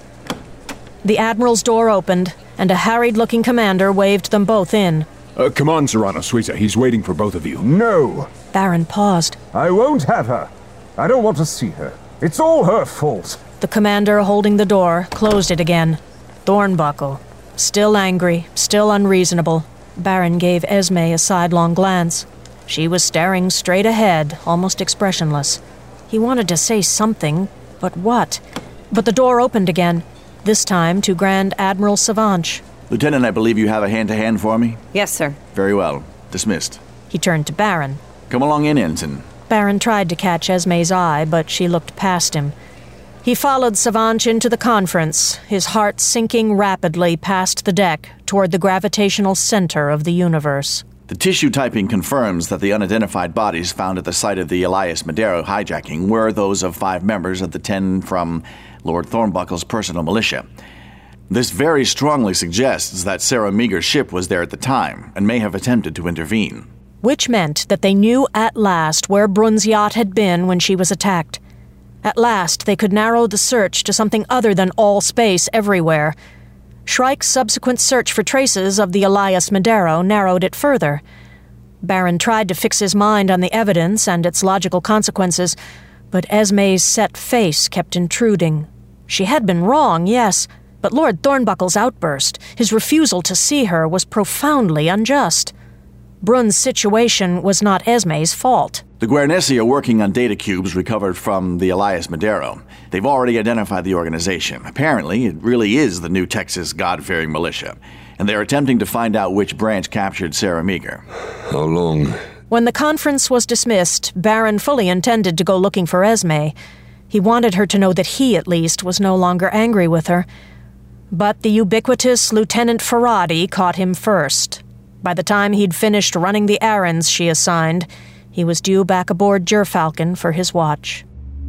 The Admiral's door opened, and a harried-looking commander waved them both in. Uh, come on, Serrano, Suiza. He's waiting for both of you. No. Baron paused. I won't have her. I don't want to see her. It's all her fault. The commander, holding the door, closed it again. Thornbuckle. Still angry, still unreasonable. Baron gave Esme a sidelong glance. She was staring straight ahead, almost expressionless. He wanted to say something, but what? But the door opened again, this time to Grand Admiral Savanch. Lieutenant, I believe you have a hand-to-hand for me? Yes, sir. Very well. Dismissed. He turned to Baron. Come along in, Ensign. Baron tried to catch Esme's eye, but she looked past him. He followed Savanch into the conference, his heart sinking rapidly past the deck toward the gravitational center of the universe. The tissue typing confirms that the unidentified bodies found at the site of the Elias Madero hijacking were those of five members of the ten from Lord Thornbuckle's personal militia. This very strongly suggests that Sarah Meager's ship was there at the time and may have attempted to intervene. Which meant that they knew at last where Brun's yacht had been when she was attacked. At last, they could narrow the search to something other than all space everywhere. Shrike's subsequent search for traces of the Elias Madero narrowed it further. Baron tried to fix his mind on the evidence and its logical consequences, but Esme's set face kept intruding. She had been wrong, yes, but Lord Thornbuckle's outburst, his refusal to see her, was profoundly unjust. Brun's situation was not Esme's fault. The Guernessi are working on data cubes recovered from the Elias Madero. They've already identified the organization. Apparently, it really is the New Texas God-fearing militia, and they're attempting to find out which branch captured Sarah Meager. How long? When the conference was dismissed, Baron fully intended to go looking for Esme. He wanted her to know that he, at least, was no longer angry with her. But the ubiquitous Lieutenant Ferrati caught him first. By the time he'd finished running the errands she assigned, he was due back aboard Gerfalcon for his watch.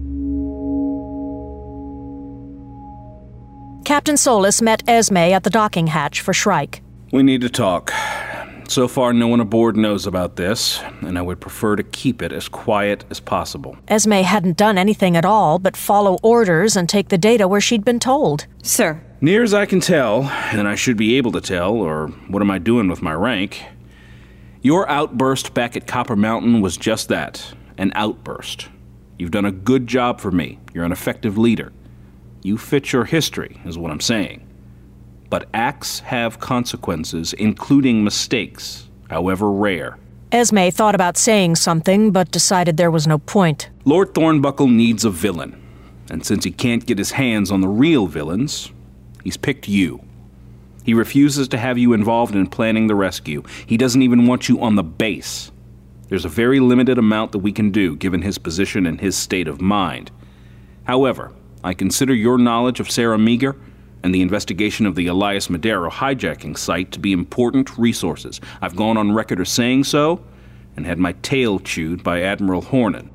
Captain Solis met Esme at the docking hatch for Shrike. We need to talk. So far, no one aboard knows about this, and I would prefer to keep it as quiet as possible. Esme hadn't done anything at all but follow orders and take the data where she'd been told. Sir. Near as I can tell, and I should be able to tell, or what am I doing with my rank, your outburst back at Copper Mountain was just that, an outburst. You've done a good job for me. You're an effective leader. You fit your history, is what I'm saying. But acts have consequences, including mistakes, however rare. Esme thought about saying something, but decided there was no point. Lord Thornbuckle needs a villain, and since he can't get his hands on the real villains, he's picked you. He refuses to have you involved in planning the rescue. He doesn't even want you on the base. There's a very limited amount that we can do, given his position and his state of mind. However, I consider your knowledge of Sarah Meager and the investigation of the Elias Madero hijacking site to be important resources. I've gone on record as saying so, and had my tail chewed by Admiral Hornan.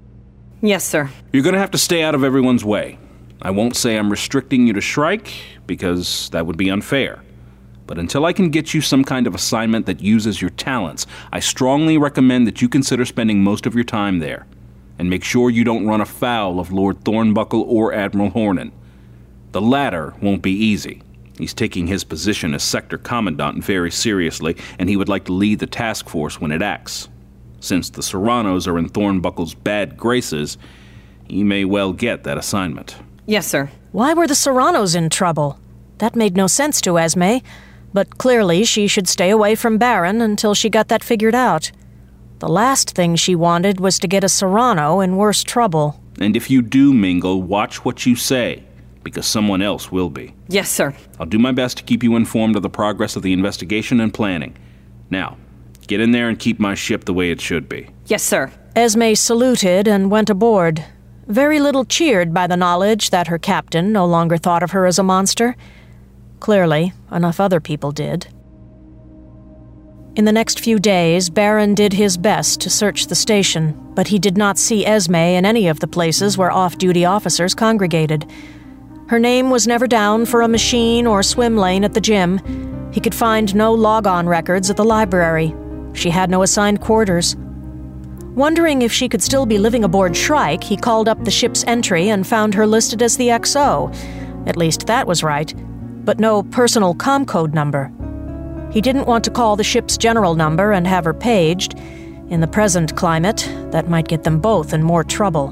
Yes, sir. You're going to have to stay out of everyone's way. I won't say I'm restricting you to Shrike, because that would be unfair. But until I can get you some kind of assignment that uses your talents, I strongly recommend that you consider spending most of your time there. And make sure you don't run afoul of Lord Thornbuckle or Admiral Hornan. The latter won't be easy. He's taking his position as Sector Commandant very seriously, and he would like to lead the task force when it acts. Since the Serranos are in Thornbuckle's bad graces, he may well get that assignment. Yes, sir. Why were the Serranos in trouble? That made no sense to Esme, but clearly she should stay away from Baron until she got that figured out. The last thing she wanted was to get a Serrano in worse trouble. And if you do mingle, watch what you say, because someone else will be. Yes, sir. I'll do my best to keep you informed of the progress of the investigation and planning. Now, Get in there and keep my ship the way it should be. Yes, sir. Esme saluted and went aboard, very little cheered by the knowledge that her captain no longer thought of her as a monster. Clearly, enough other people did. In the next few days, Baron did his best to search the station, but he did not see Esme in any of the places where off-duty officers congregated. Her name was never down for a machine or swim lane at the gym. He could find no log-on records at the library. She had no assigned quarters. Wondering if she could still be living aboard Shrike, he called up the ship's entry and found her listed as the X O. At least that was right, but no personal comcode number. He didn't want to call the ship's general number and have her paged. In the present climate, that might get them both in more trouble.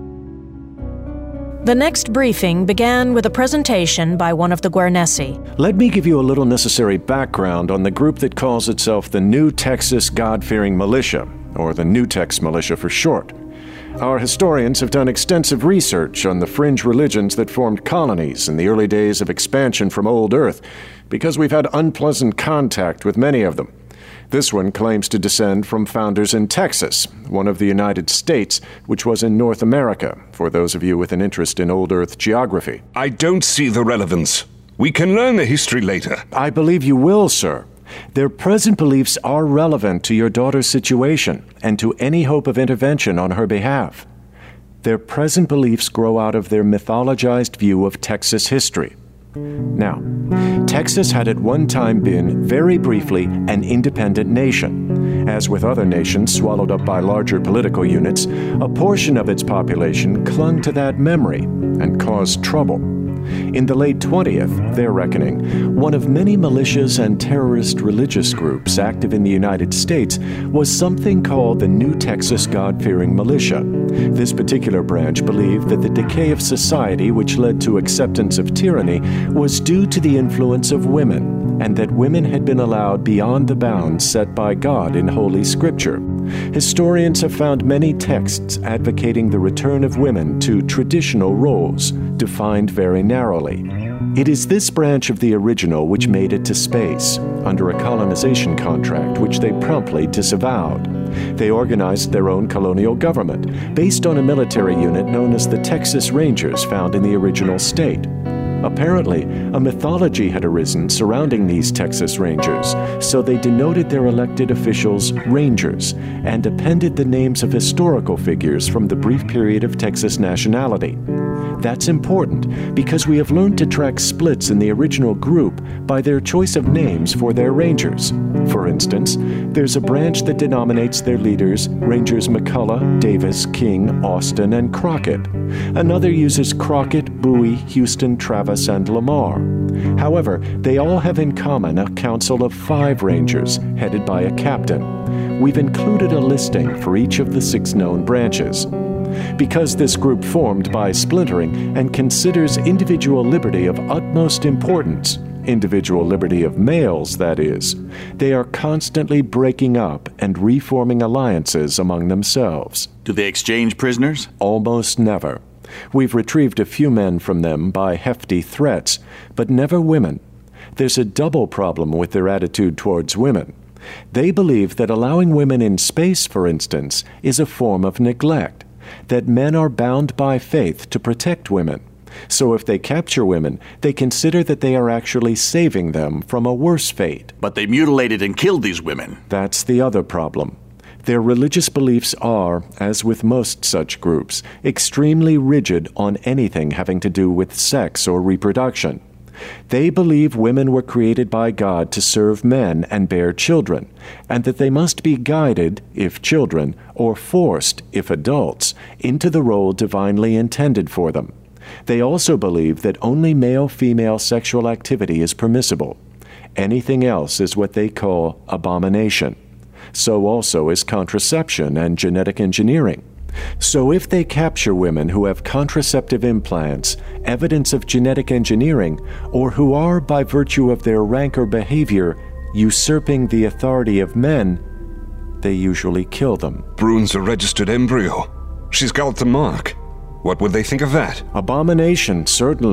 The next briefing began with a presentation by one of the Guernessi. Let me give you a little necessary background on the group that calls itself the New Texas God-Fearing Militia, or the New-Tex Militia for short. Our historians have done extensive research on the fringe religions that formed colonies in the early days of expansion from Old Earth, because we've had unpleasant contact with many of them. This one claims to descend from founders in Texas, one of the United States, which was in North America, for those of you with an interest in Old Earth geography. I don't see the relevance. We can learn the history later. I believe you will, sir. Their present beliefs are relevant to your daughter's situation and to any hope of intervention on her behalf. Their present beliefs grow out of their mythologized view of Texas history. Now, Texas had at one time been, very briefly, an independent nation. As with other nations swallowed up by larger political units, a portion of its population clung to that memory and caused trouble. In the late twentieth, their reckoning, one of many militias and terrorist religious groups active in the United States was something called the New Texas God-Fearing Militia. This particular branch believed that the decay of society which led to acceptance of tyranny was due to the influence of women, and that women had been allowed beyond the bounds set by God in Holy Scripture. Historians have found many texts advocating the return of women to traditional roles, defined very narrowly. It is this branch of the original which made it to space, under a colonization contract which they promptly disavowed. They organized their own colonial government, based on a military unit known as the Texas Rangers found in the original state. Apparently, a mythology had arisen surrounding these Texas Rangers, so they denoted their elected officials Rangers and appended the names of historical figures from the brief period of Texas nationality. That's important because we have learned to track splits in the original group by their choice of names for their Rangers. For instance, there's a branch that denominates their leaders Rangers McCullough, Davis, King, Austin, and Crockett. Another uses Crockett, Bowie, Houston, Travis, and Lamar. However, they all have in common a council of five Rangers, headed by a captain. We've included a listing for each of the six known branches. Because this group formed by splintering and considers individual liberty of utmost importance, individual liberty of males, that is, they are constantly breaking up and reforming alliances among themselves. Do they exchange prisoners? Almost never. We've retrieved a few men from them by hefty threats, but never women. There's a double problem with their attitude towards women. They believe that allowing women in space, for instance, is a form of neglect, that men are bound by faith to protect women. So if they capture women, they consider that they are actually saving them from a worse fate. But they mutilated and killed these women. That's the other problem. Their religious beliefs are, as with most such groups, extremely rigid on anything having to do with sex or reproduction. They believe women were created by God to serve men and bear children, and that they must be guided, if children, or forced, if adults, into the role divinely intended for them. They also believe that only male-female sexual activity is permissible. Anything else is what they call abomination. So also is contraception and genetic engineering. So if they capture women who have contraceptive implants, evidence of genetic engineering, or who are, by virtue of their rank or behavior, usurping the authority of men, they usually kill them. Brune's a registered embryo. She's got the mark. What would they think of that? Abomination, certainly.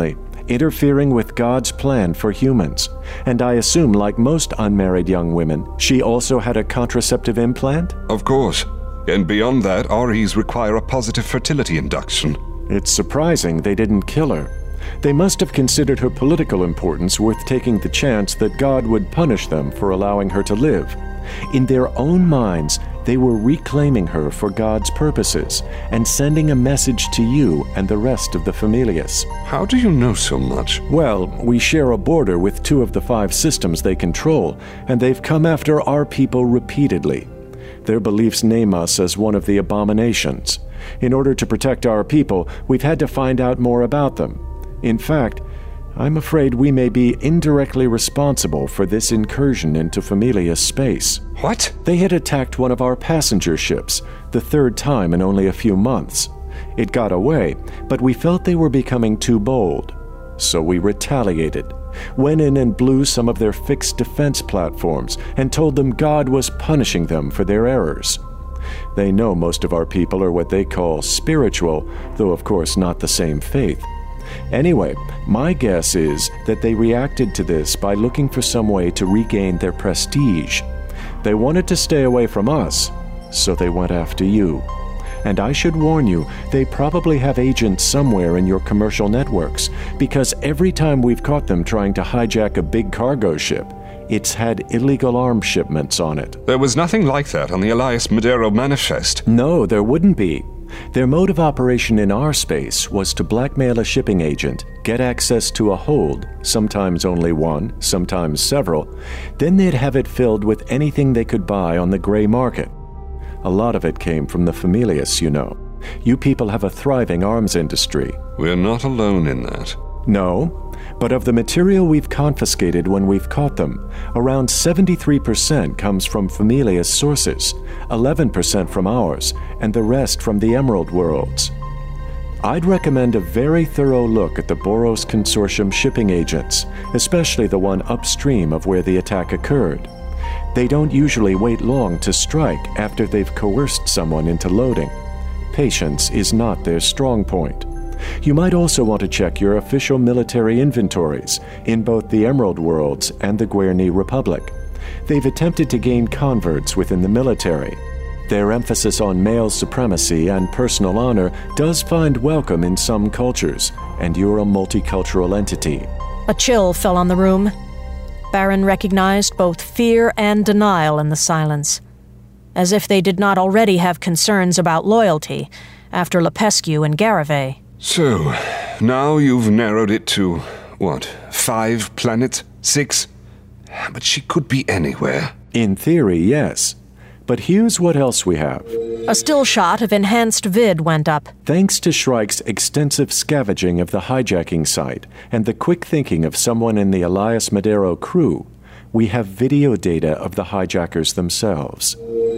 interfering with God's plan for humans. And I assume, like most unmarried young women, she also had a contraceptive implant? Of course. And beyond that, R Es require a positive fertility induction. It's surprising they didn't kill her. They must have considered her political importance worth taking the chance that God would punish them for allowing her to live. In their own minds, they were reclaiming her for God's purposes and sending a message to you and the rest of the Familius. How do you know so much? Well, we share a border with two of the five systems they control, and they've come after our people repeatedly. Their beliefs name us as one of the abominations. In order to protect our people, we've had to find out more about them. In fact, I'm afraid we may be indirectly responsible for this incursion into Familius space. What? They had attacked one of our passenger ships, the third time in only a few months. It got away, but we felt they were becoming too bold. So we retaliated, went in and blew some of their fixed defense platforms, and told them God was punishing them for their errors. They know most of our people are what they call spiritual, though of course not the same faith. Anyway, my guess is that they reacted to this by looking for some way to regain their prestige. They wanted to stay away from us, so they went after you. And I should warn you, they probably have agents somewhere in your commercial networks, because every time we've caught them trying to hijack a big cargo ship, it's had illegal arms shipments on it. There was nothing like that on the Elias Madero manifest. No, there wouldn't be. Their mode of operation in our space was to blackmail a shipping agent, get access to a hold, sometimes only one, sometimes several, then they'd have it filled with anything they could buy on the gray market. A lot of it came from the Familius, you know. You people have a thriving arms industry. We're not alone in that. No, but of the material we've confiscated when we've caught them, around seventy-three percent comes from Familius sources, eleven percent from ours, and the rest from the Emerald Worlds. I'd recommend a very thorough look at the Boros Consortium shipping agents, especially the one upstream of where the attack occurred. They don't usually wait long to strike after they've coerced someone into loading. Patience is not their strong point. You might also want to check your official military inventories in both the Emerald Worlds and the Guerni Republic. They've attempted to gain converts within the military. Their emphasis on male supremacy and personal honor does find welcome in some cultures, and you're a multicultural entity. A chill fell on the room. Baron recognized both fear and denial in the silence, as if they did not already have concerns about loyalty after Lepescu and Garavay. So, now you've narrowed it to, what, five planets? Six? But she could be anywhere. In theory, yes. But here's what else we have. A still shot of enhanced vid went up. Thanks to Shrike's extensive scavenging of the hijacking site and the quick thinking of someone in the Elias Madero crew, we have video data of the hijackers themselves.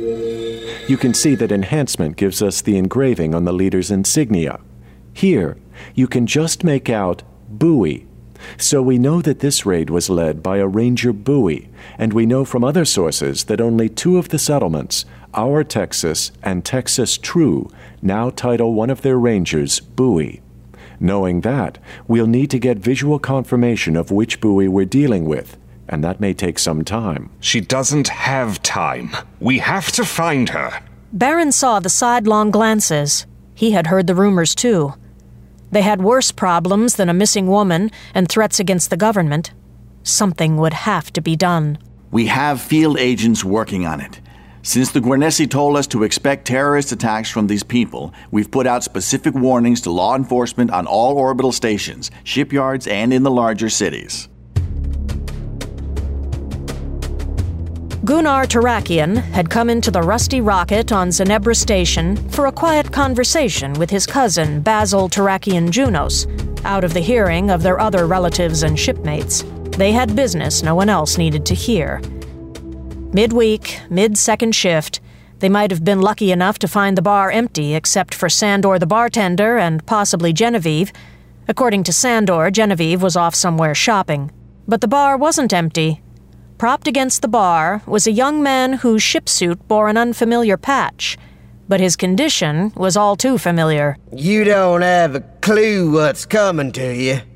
You can see that enhancement gives us the engraving on the leader's insignia. Here, you can just make out Bowie. So we know that this raid was led by a Ranger Bowie, and we know from other sources that only two of the settlements, Our Texas and Texas True, now title one of their rangers Bowie. Knowing that, we'll need to get visual confirmation of which Bowie we're dealing with, and that may take some time. She doesn't have time. We have to find her. Baron saw the sidelong glances. He had heard the rumors too. They had worse problems than a missing woman and threats against the government. Something would have to be done. We have field agents working on it. Since the Guernessi told us to expect terrorist attacks from these people, we've put out specific warnings to law enforcement on all orbital stations, shipyards, and in the larger cities. Gunnar Tarakian had come into the Rusty Rocket on Zenebra Station for a quiet conversation with his cousin Basil Tarakian Junos, out of the hearing of their other relatives and shipmates. They had business no one else needed to hear. Midweek, mid-second shift, they might have been lucky enough to find the bar empty except for Sandor the bartender and possibly Genevieve. According to Sandor, Genevieve was off somewhere shopping. But the bar wasn't empty. Propped against the bar was a young man whose ship suit bore an unfamiliar patch, but his condition was all too familiar. You don't have a clue what's coming to you.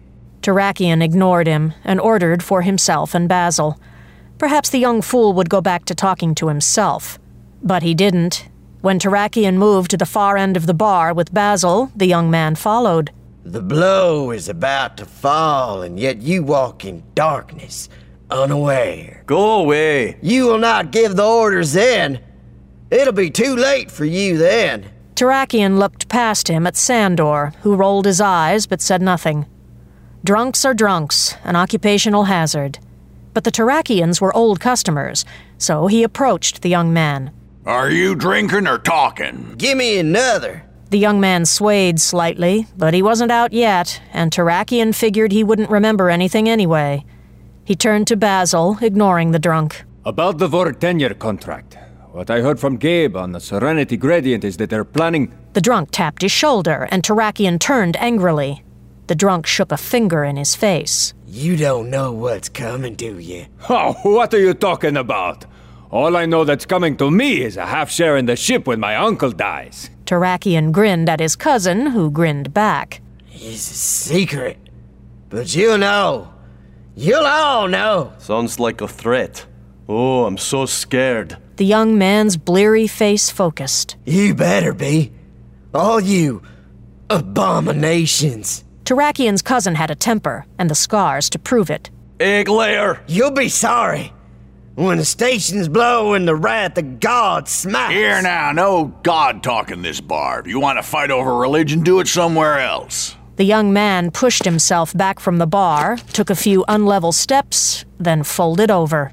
Tarakian ignored him and ordered for himself and Basil. Perhaps the young fool would go back to talking to himself. But he didn't. When Tarakian moved to the far end of the bar with Basil, the young man followed. The blow is about to fall, and yet you walk in darkness, unaware. Go away. You will not give the orders then. It'll be too late for you then. Tarakian looked past him at Sandor, who rolled his eyes but said nothing. Drunks are drunks, an occupational hazard. But the Tarakians were old customers, so he approached the young man. Are you drinking or talking? Give me another. The young man swayed slightly, but he wasn't out yet, and Tarakian figured he wouldn't remember anything anyway. He turned to Basil, ignoring the drunk. About the Vortenir contract. What I heard from Gabe on the Serenity Gradient is that they're planning... The drunk tapped his shoulder, and Tarakian turned angrily. The drunk shook a finger in his face. You don't know what's coming, do you? Oh, what are you talking about? All I know that's coming to me is a half share in the ship when my uncle dies. Tarakian grinned at his cousin, who grinned back. It's a secret. But you'll know. You'll all know. Sounds like a threat. Oh, I'm so scared. The young man's bleary face focused. You better be. All you abominations. Tarakian's cousin had a temper, and the scars to prove it. Egg layer! You'll be sorry. When the stations blow and the wrath of God smacks. Here now, no God talk in this bar. If you want to fight over religion, do it somewhere else. The young man pushed himself back from the bar, took a few unlevel steps, then folded over.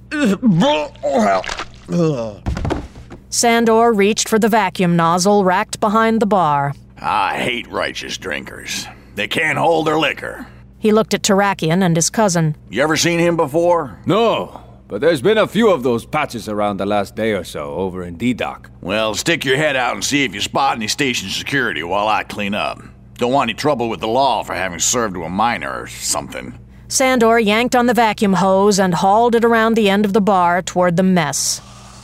Sandor reached for the vacuum nozzle racked behind the bar. I hate righteous drinkers. They can't hold their liquor. He looked at Tarakian and his cousin. You ever seen him before? No, but there's been a few of those patches around the last day or so over in D-Dock. Well, stick your head out and see if you spot any station security while I clean up. Don't want any trouble with the law for having served to a minor or something. Sandor yanked on the vacuum hose and hauled it around the end of the bar toward the mess.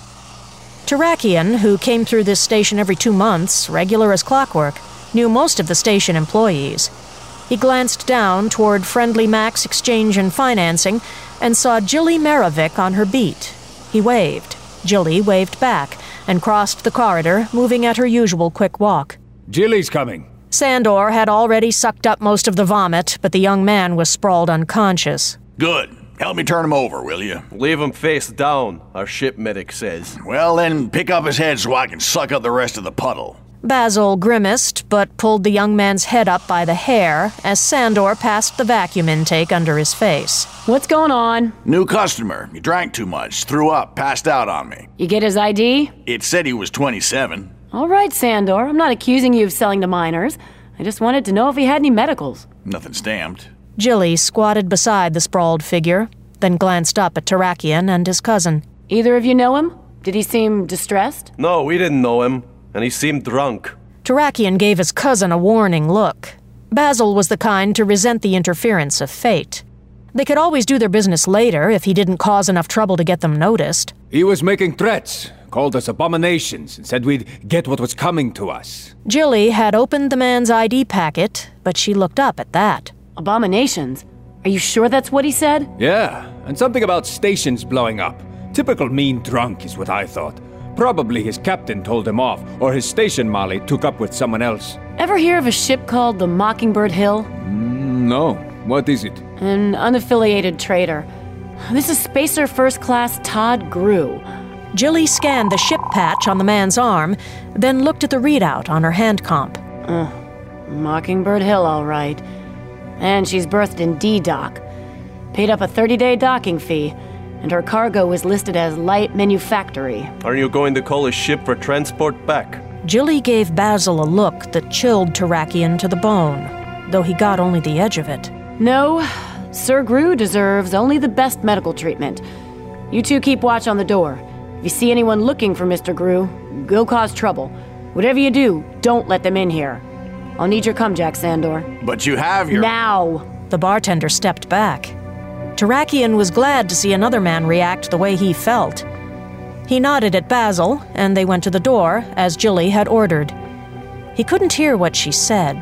Tarakian, who came through this station every two months, regular as clockwork, knew most of the station employees. He glanced down toward Friendly Max Exchange and Financing and saw Jilly Maravik on her beat. He waved. Jilly waved back and crossed the corridor, moving at her usual quick walk. Jilly's coming. Sandor had already sucked up most of the vomit, but the young man was sprawled unconscious. Good. Help me turn him over, will you? Leave him face down, our ship medic says. Well, then pick up his head so I can suck up the rest of the puddle. Basil grimaced, but pulled the young man's head up by the hair as Sandor passed the vacuum intake under his face. What's going on? New customer. He drank too much, threw up, passed out on me. You get his I D? It said he was twenty-seven. All right, Sandor. I'm not accusing you of selling to minors. I just wanted to know if he had any medicals. Nothing stamped. Jilly squatted beside the sprawled figure, then glanced up at Tarakian and his cousin. Either of you know him? Did he seem distressed? No, we didn't know him, and he seemed drunk. Tarakian gave his cousin a warning look. Basil was the kind to resent the interference of fate. They could always do their business later if he didn't cause enough trouble to get them noticed. He was making threats, called us abominations, and said we'd get what was coming to us. Jilly had opened the man's I D packet, but she looked up at that. Abominations? Are you sure that's what he said? Yeah, and something about stations blowing up. Typical mean drunk is what I thought. Probably his captain told him off, or his station Molly took up with someone else. Ever hear of a ship called the Mockingbird Hill? Mm, no. What is it? An unaffiliated trader. This is Spacer First Class Todd Grew. Jilly scanned the ship patch on the man's arm, then looked at the readout on her hand comp. Uh, Mockingbird Hill, all right. And she's berthed in D-Dock. Paid up a thirty-day docking fee, and her cargo was listed as light manufactory. Are you going to call a ship for transport back? Jilly gave Basil a look that chilled Tarakian to the bone, though he got only the edge of it. No, Sir Grew deserves only the best medical treatment. You two keep watch on the door. If you see anyone looking for Mister Grew, go cause trouble. Whatever you do, don't let them in here. I'll need your cum-jack, Sandor. But you have your... Now! The bartender stepped back. Tarakian was glad to see another man react the way he felt. He nodded at Basil, and they went to the door, as Jilly had ordered. He couldn't hear what she said,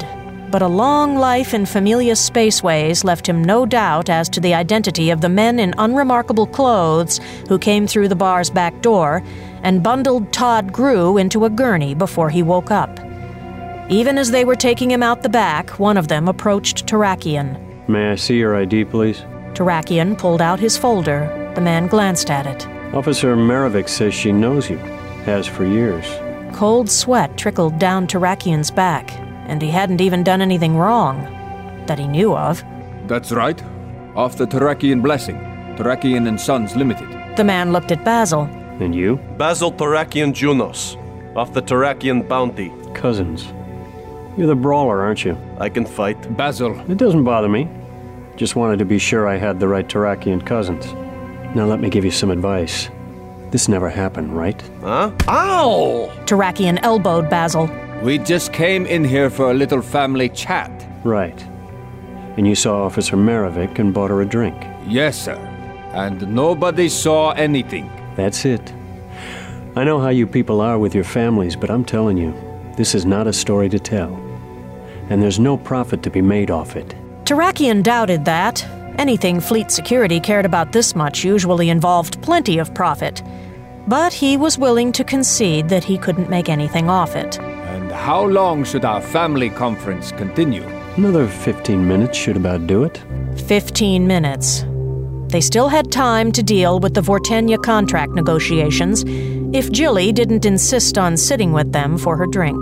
but a long life in Familia Spaceways left him no doubt as to the identity of the men in unremarkable clothes who came through the bar's back door and bundled Todd Grew into a gurney before he woke up. Even as they were taking him out the back, one of them approached Tarakian. May I see your I D, please? Tarakian pulled out his folder. The man glanced at it. Officer Maravik says she knows you. Has for years. Cold sweat trickled down Tarakian's back, and he hadn't even done anything wrong that he knew of. That's right. Off the Tarakian Blessing. Tarakian and Sons Limited. The man looked at Basil. And you? Basil Tarakian Junos. Off the Tarakian Bounty. Cousins. You're the brawler, aren't you? I can fight. Basil. It doesn't bother me. Just wanted to be sure I had the right Tarakian cousins. Now let me give you some advice. This never happened, right? Huh? Ow! Tarakian elbowed Basil. We just came in here for a little family chat. Right. And you saw Officer Maravik and bought her a drink. Yes, sir. And nobody saw anything. That's it. I know how you people are with your families, but I'm telling you, this is not a story to tell. And there's no profit to be made off it. Tarakian doubted that. Anything Fleet Security cared about this much usually involved plenty of profit. But he was willing to concede that he couldn't make anything off it. And how long should our family conference continue? Another fifteen minutes should about do it. Fifteen minutes. They still had time to deal with the Vortenia contract negotiations if Jilly didn't insist on sitting with them for her drink.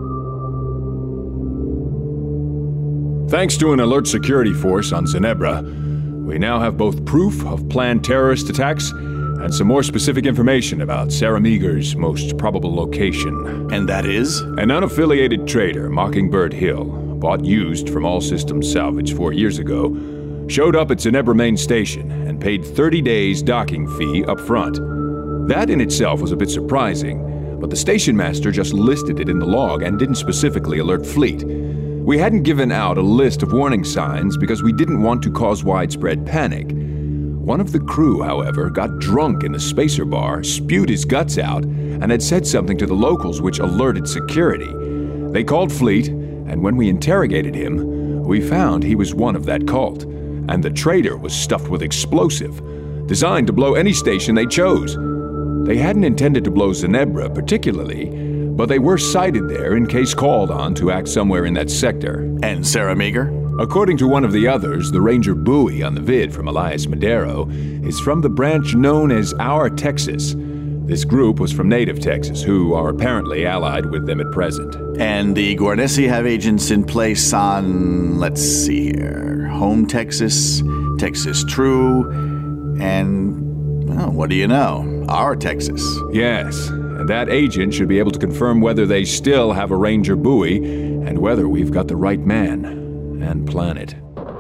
Thanks to an alert security force on Zenebra, we now have both proof of planned terrorist attacks and some more specific information about Sarah Meager's most probable location. And that is? An unaffiliated trader, Mockingbird Hill, bought used from All Systems Salvage four years ago, showed up at Zenebra main station and paid thirty days docking fee up front. That in itself was a bit surprising, but the station master just listed it in the log and didn't specifically alert Fleet. We hadn't given out a list of warning signs because we didn't want to cause widespread panic. One of the crew, however, got drunk in the spacer bar, spewed his guts out, and had said something to the locals which alerted security. They called Fleet, and when we interrogated him, we found he was one of that cult, and the trader was stuffed with explosive, designed to blow any station they chose. They hadn't intended to blow Zenebra particularly, but they were sighted there in case called on to act somewhere in that sector. And Sarah Meager? According to one of the others, the Ranger Bowie on the vid from Elias Madero is from the branch known as Our Texas. This group was from native Texas, who are apparently allied with them at present. And the Guarnesi have agents in place on, let's see here, Home Texas, Texas True, and, well, what do you know? Our Texas. Yes. And that agent should be able to confirm whether they still have a Ranger Bowie and whether we've got the right man and planet.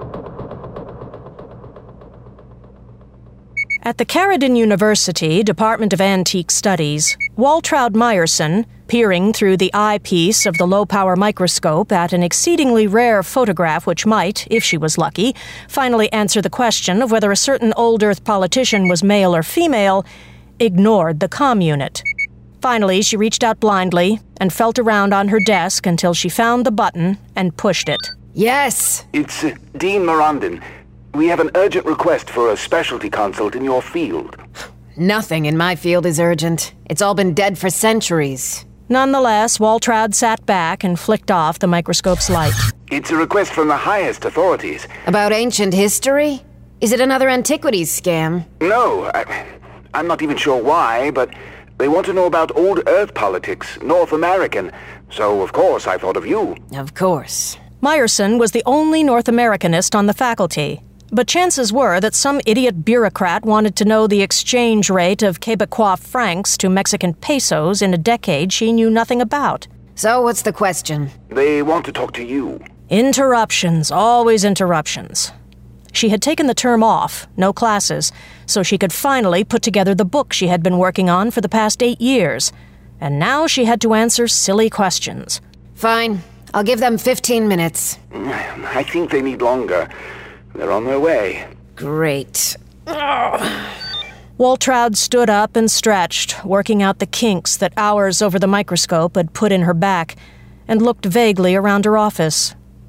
At the Carradine University Department of Antique Studies, Waltraud Meyerson, peering through the eyepiece of the low-power microscope at an exceedingly rare photograph which might, if she was lucky, finally answer the question of whether a certain old Earth politician was male or female, ignored the comm unit. Finally, she reached out blindly and felt around on her desk until she found the button and pushed it. Yes! It's uh, Dean Morandin. We have an urgent request for a specialty consult in your field. Nothing in my field is urgent. It's all been dead for centuries. Nonetheless, Waltraud sat back and flicked off the microscope's light. It's a request from the highest authorities. About ancient history? Is it another antiquities scam? No, I, I'm not even sure why, but they want to know about old Earth politics, North American. So, of course, I thought of you. Of course. Meyerson was the only North Americanist on the faculty, but chances were that some idiot bureaucrat wanted to know the exchange rate of Quebecois francs to Mexican pesos in a decade she knew nothing about. So what's the question? They want to talk to you. Interruptions, always interruptions. She had taken the term off, no classes, so she could finally put together the book she had been working on for the past eight years. And now she had to answer silly questions. Fine. I'll give them fifteen minutes. I think they need longer. They're on their way. Great. Waltraud stood up and stretched, working out the kinks that hours over the microscope had put in her back, and looked vaguely around her office.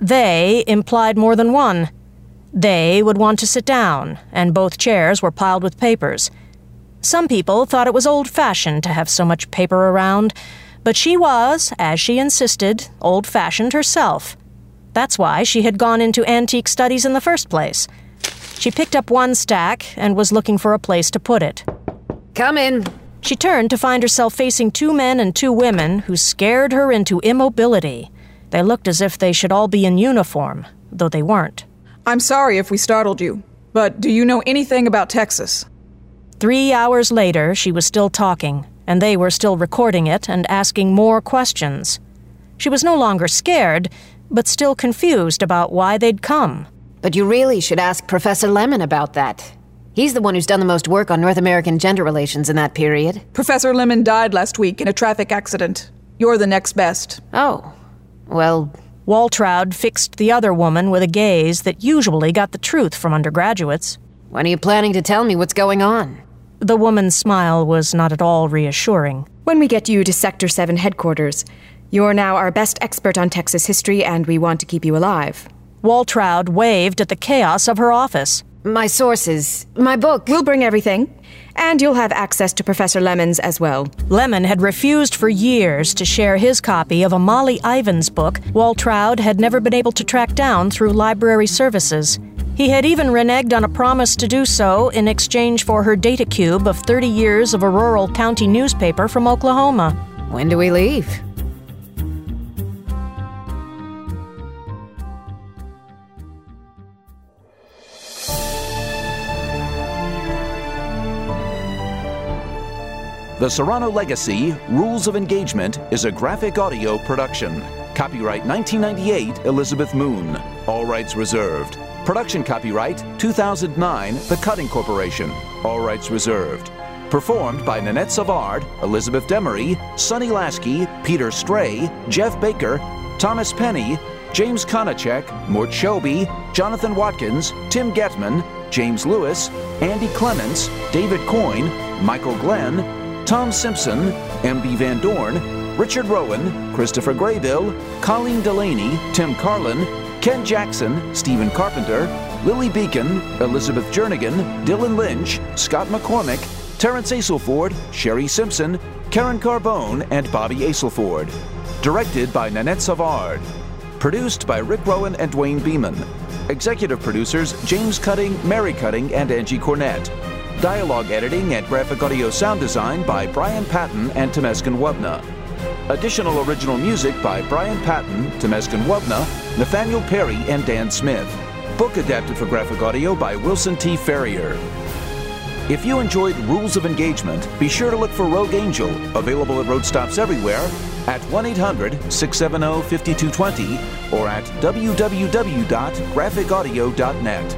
They implied more than one. They would want to sit down, and both chairs were piled with papers. Some people thought it was old-fashioned to have so much paper around, but she was, as she insisted, old-fashioned herself. That's why she had gone into antique studies in the first place. She picked up one stack and was looking for a place to put it. Come in. She turned to find herself facing two men and two women who scared her into immobility. They looked as if they should all be in uniform, though they weren't. I'm sorry if we startled you, but do you know anything about Texas? Three hours later, she was still talking, and they were still recording it and asking more questions. She was no longer scared, but still confused about why they'd come. But you really should ask Professor Lemon about that. He's the one who's done the most work on North American gender relations in that period. Professor Lemon died last week in a traffic accident. You're the next best. Oh, well... Waltraud fixed the other woman with a gaze that usually got the truth from undergraduates. When are you planning to tell me what's going on? The woman's smile was not at all reassuring. When we get you to Sector seven headquarters. You're now our best expert on Texas history, and we want to keep you alive. Waltraud waved at the chaos of her office. My sources, my book. We'll bring everything, and you'll have access to Professor Lemon's as well. Lemon had refused for years to share his copy of a Molly Ivins book Waltraud had never been able to track down through library services. He had even reneged on a promise to do so in exchange for her data cube of thirty years of a rural county newspaper from Oklahoma. When do we leave? The Serrano Legacy, Rules of Engagement, is a graphic audio production. Copyright nineteen ninety-eight, Elizabeth Moon. All rights reserved. Production copyright two thousand nine, The Cutting Corporation. All rights reserved. Performed by Nanette Savard, Elizabeth Demery, Sonny Lasky, Peter Stray, Jeff Baker, Thomas Penny, James Konachek, Mort Shelby, Jonathan Watkins, Tim Getman, James Lewis, Andy Clements, David Coyne, Michael Glenn, Tom Simpson, M B Van Dorn, Richard Rowan, Christopher Graybill, Colleen Delaney, Tim Carlin, Ken Jackson, Stephen Carpenter, Lily Beacon, Elizabeth Jernigan, Dylan Lynch, Scott McCormick, Terrence Aselford, Sherry Simpson, Karen Carbone, and Bobby Aselford. Directed by Nanette Savard. Produced by Rick Rowan and Dwayne Beeman. Executive producers James Cutting, Mary Cutting, and Angie Cornett. Dialogue editing and graphic audio sound design by Brian Patton and Temeskin Wubna. Additional original music by Brian Patton, Temeskin Wubna, Nathaniel Perry, and Dan Smith. Book adapted for graphic audio by Wilson T. Ferrier. If you enjoyed Rules of Engagement, be sure to look for Rogue Angel, available at road stops everywhere, at one eight hundred, six seven zero, five two two zero or at w w w dot graphic audio dot net.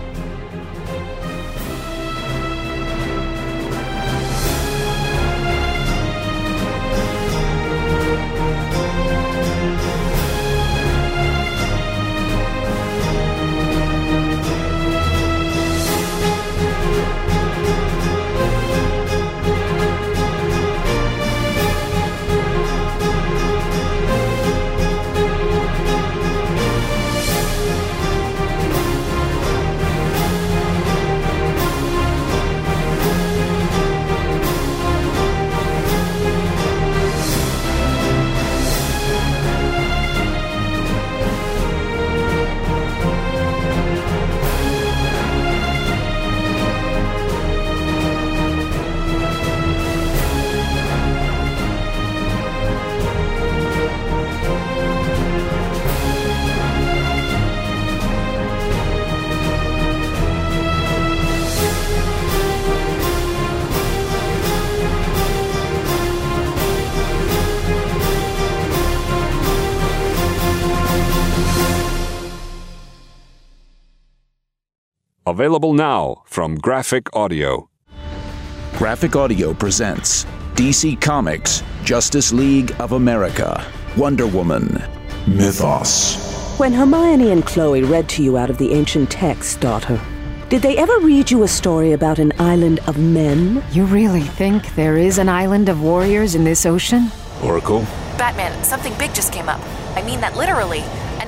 Available now from Graphic Audio. Graphic Audio presents D C Comics, Justice League of America, Wonder Woman, Mythos. When Hermione and Chloe read to you out of the ancient texts, daughter, did they ever read you a story about an island of men? You really think there is an island of warriors in this ocean? Oracle? Batman, something big just came up. I mean that literally. An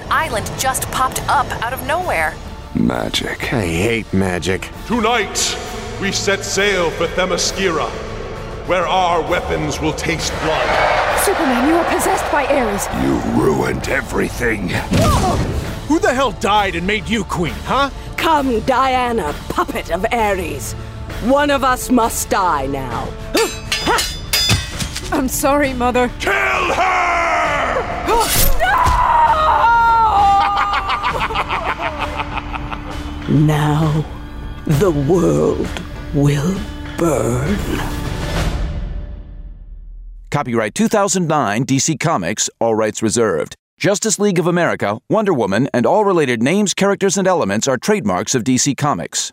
island just popped up out of nowhere. Magic. I hate magic. Tonight, we set sail for Themyscira, where our weapons will taste blood. Superman, you are possessed by Ares. You ruined everything. Whoa! Who the hell died and made you queen, huh? Come, Diana, puppet of Ares. One of us must die now. I'm sorry, Mother. Kill her! Now, the world will burn. Copyright two thousand nine D C Comics, all rights reserved. Justice League of America, Wonder Woman, and all related names, characters, and elements are trademarks of D C Comics.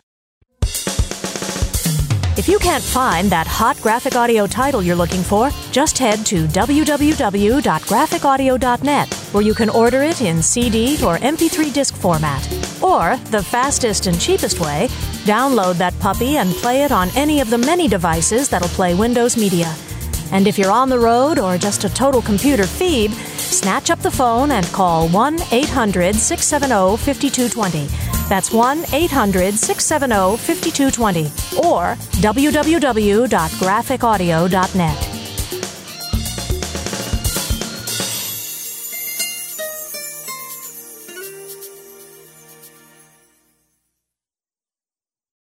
If you can't find that hot graphic audio title you're looking for, just head to w w w dot graphic audio dot net, where you can order it in C D or M P three disc format. Or, the fastest and cheapest way, download that puppy and play it on any of the many devices that'll play Windows Media. And if you're on the road or just a total computer feed, snatch up the phone and call one eight hundred, six seven zero, five two two zero. That's one eight hundred, six seven zero, five two two zero. Or w w w dot graphic audio dot net.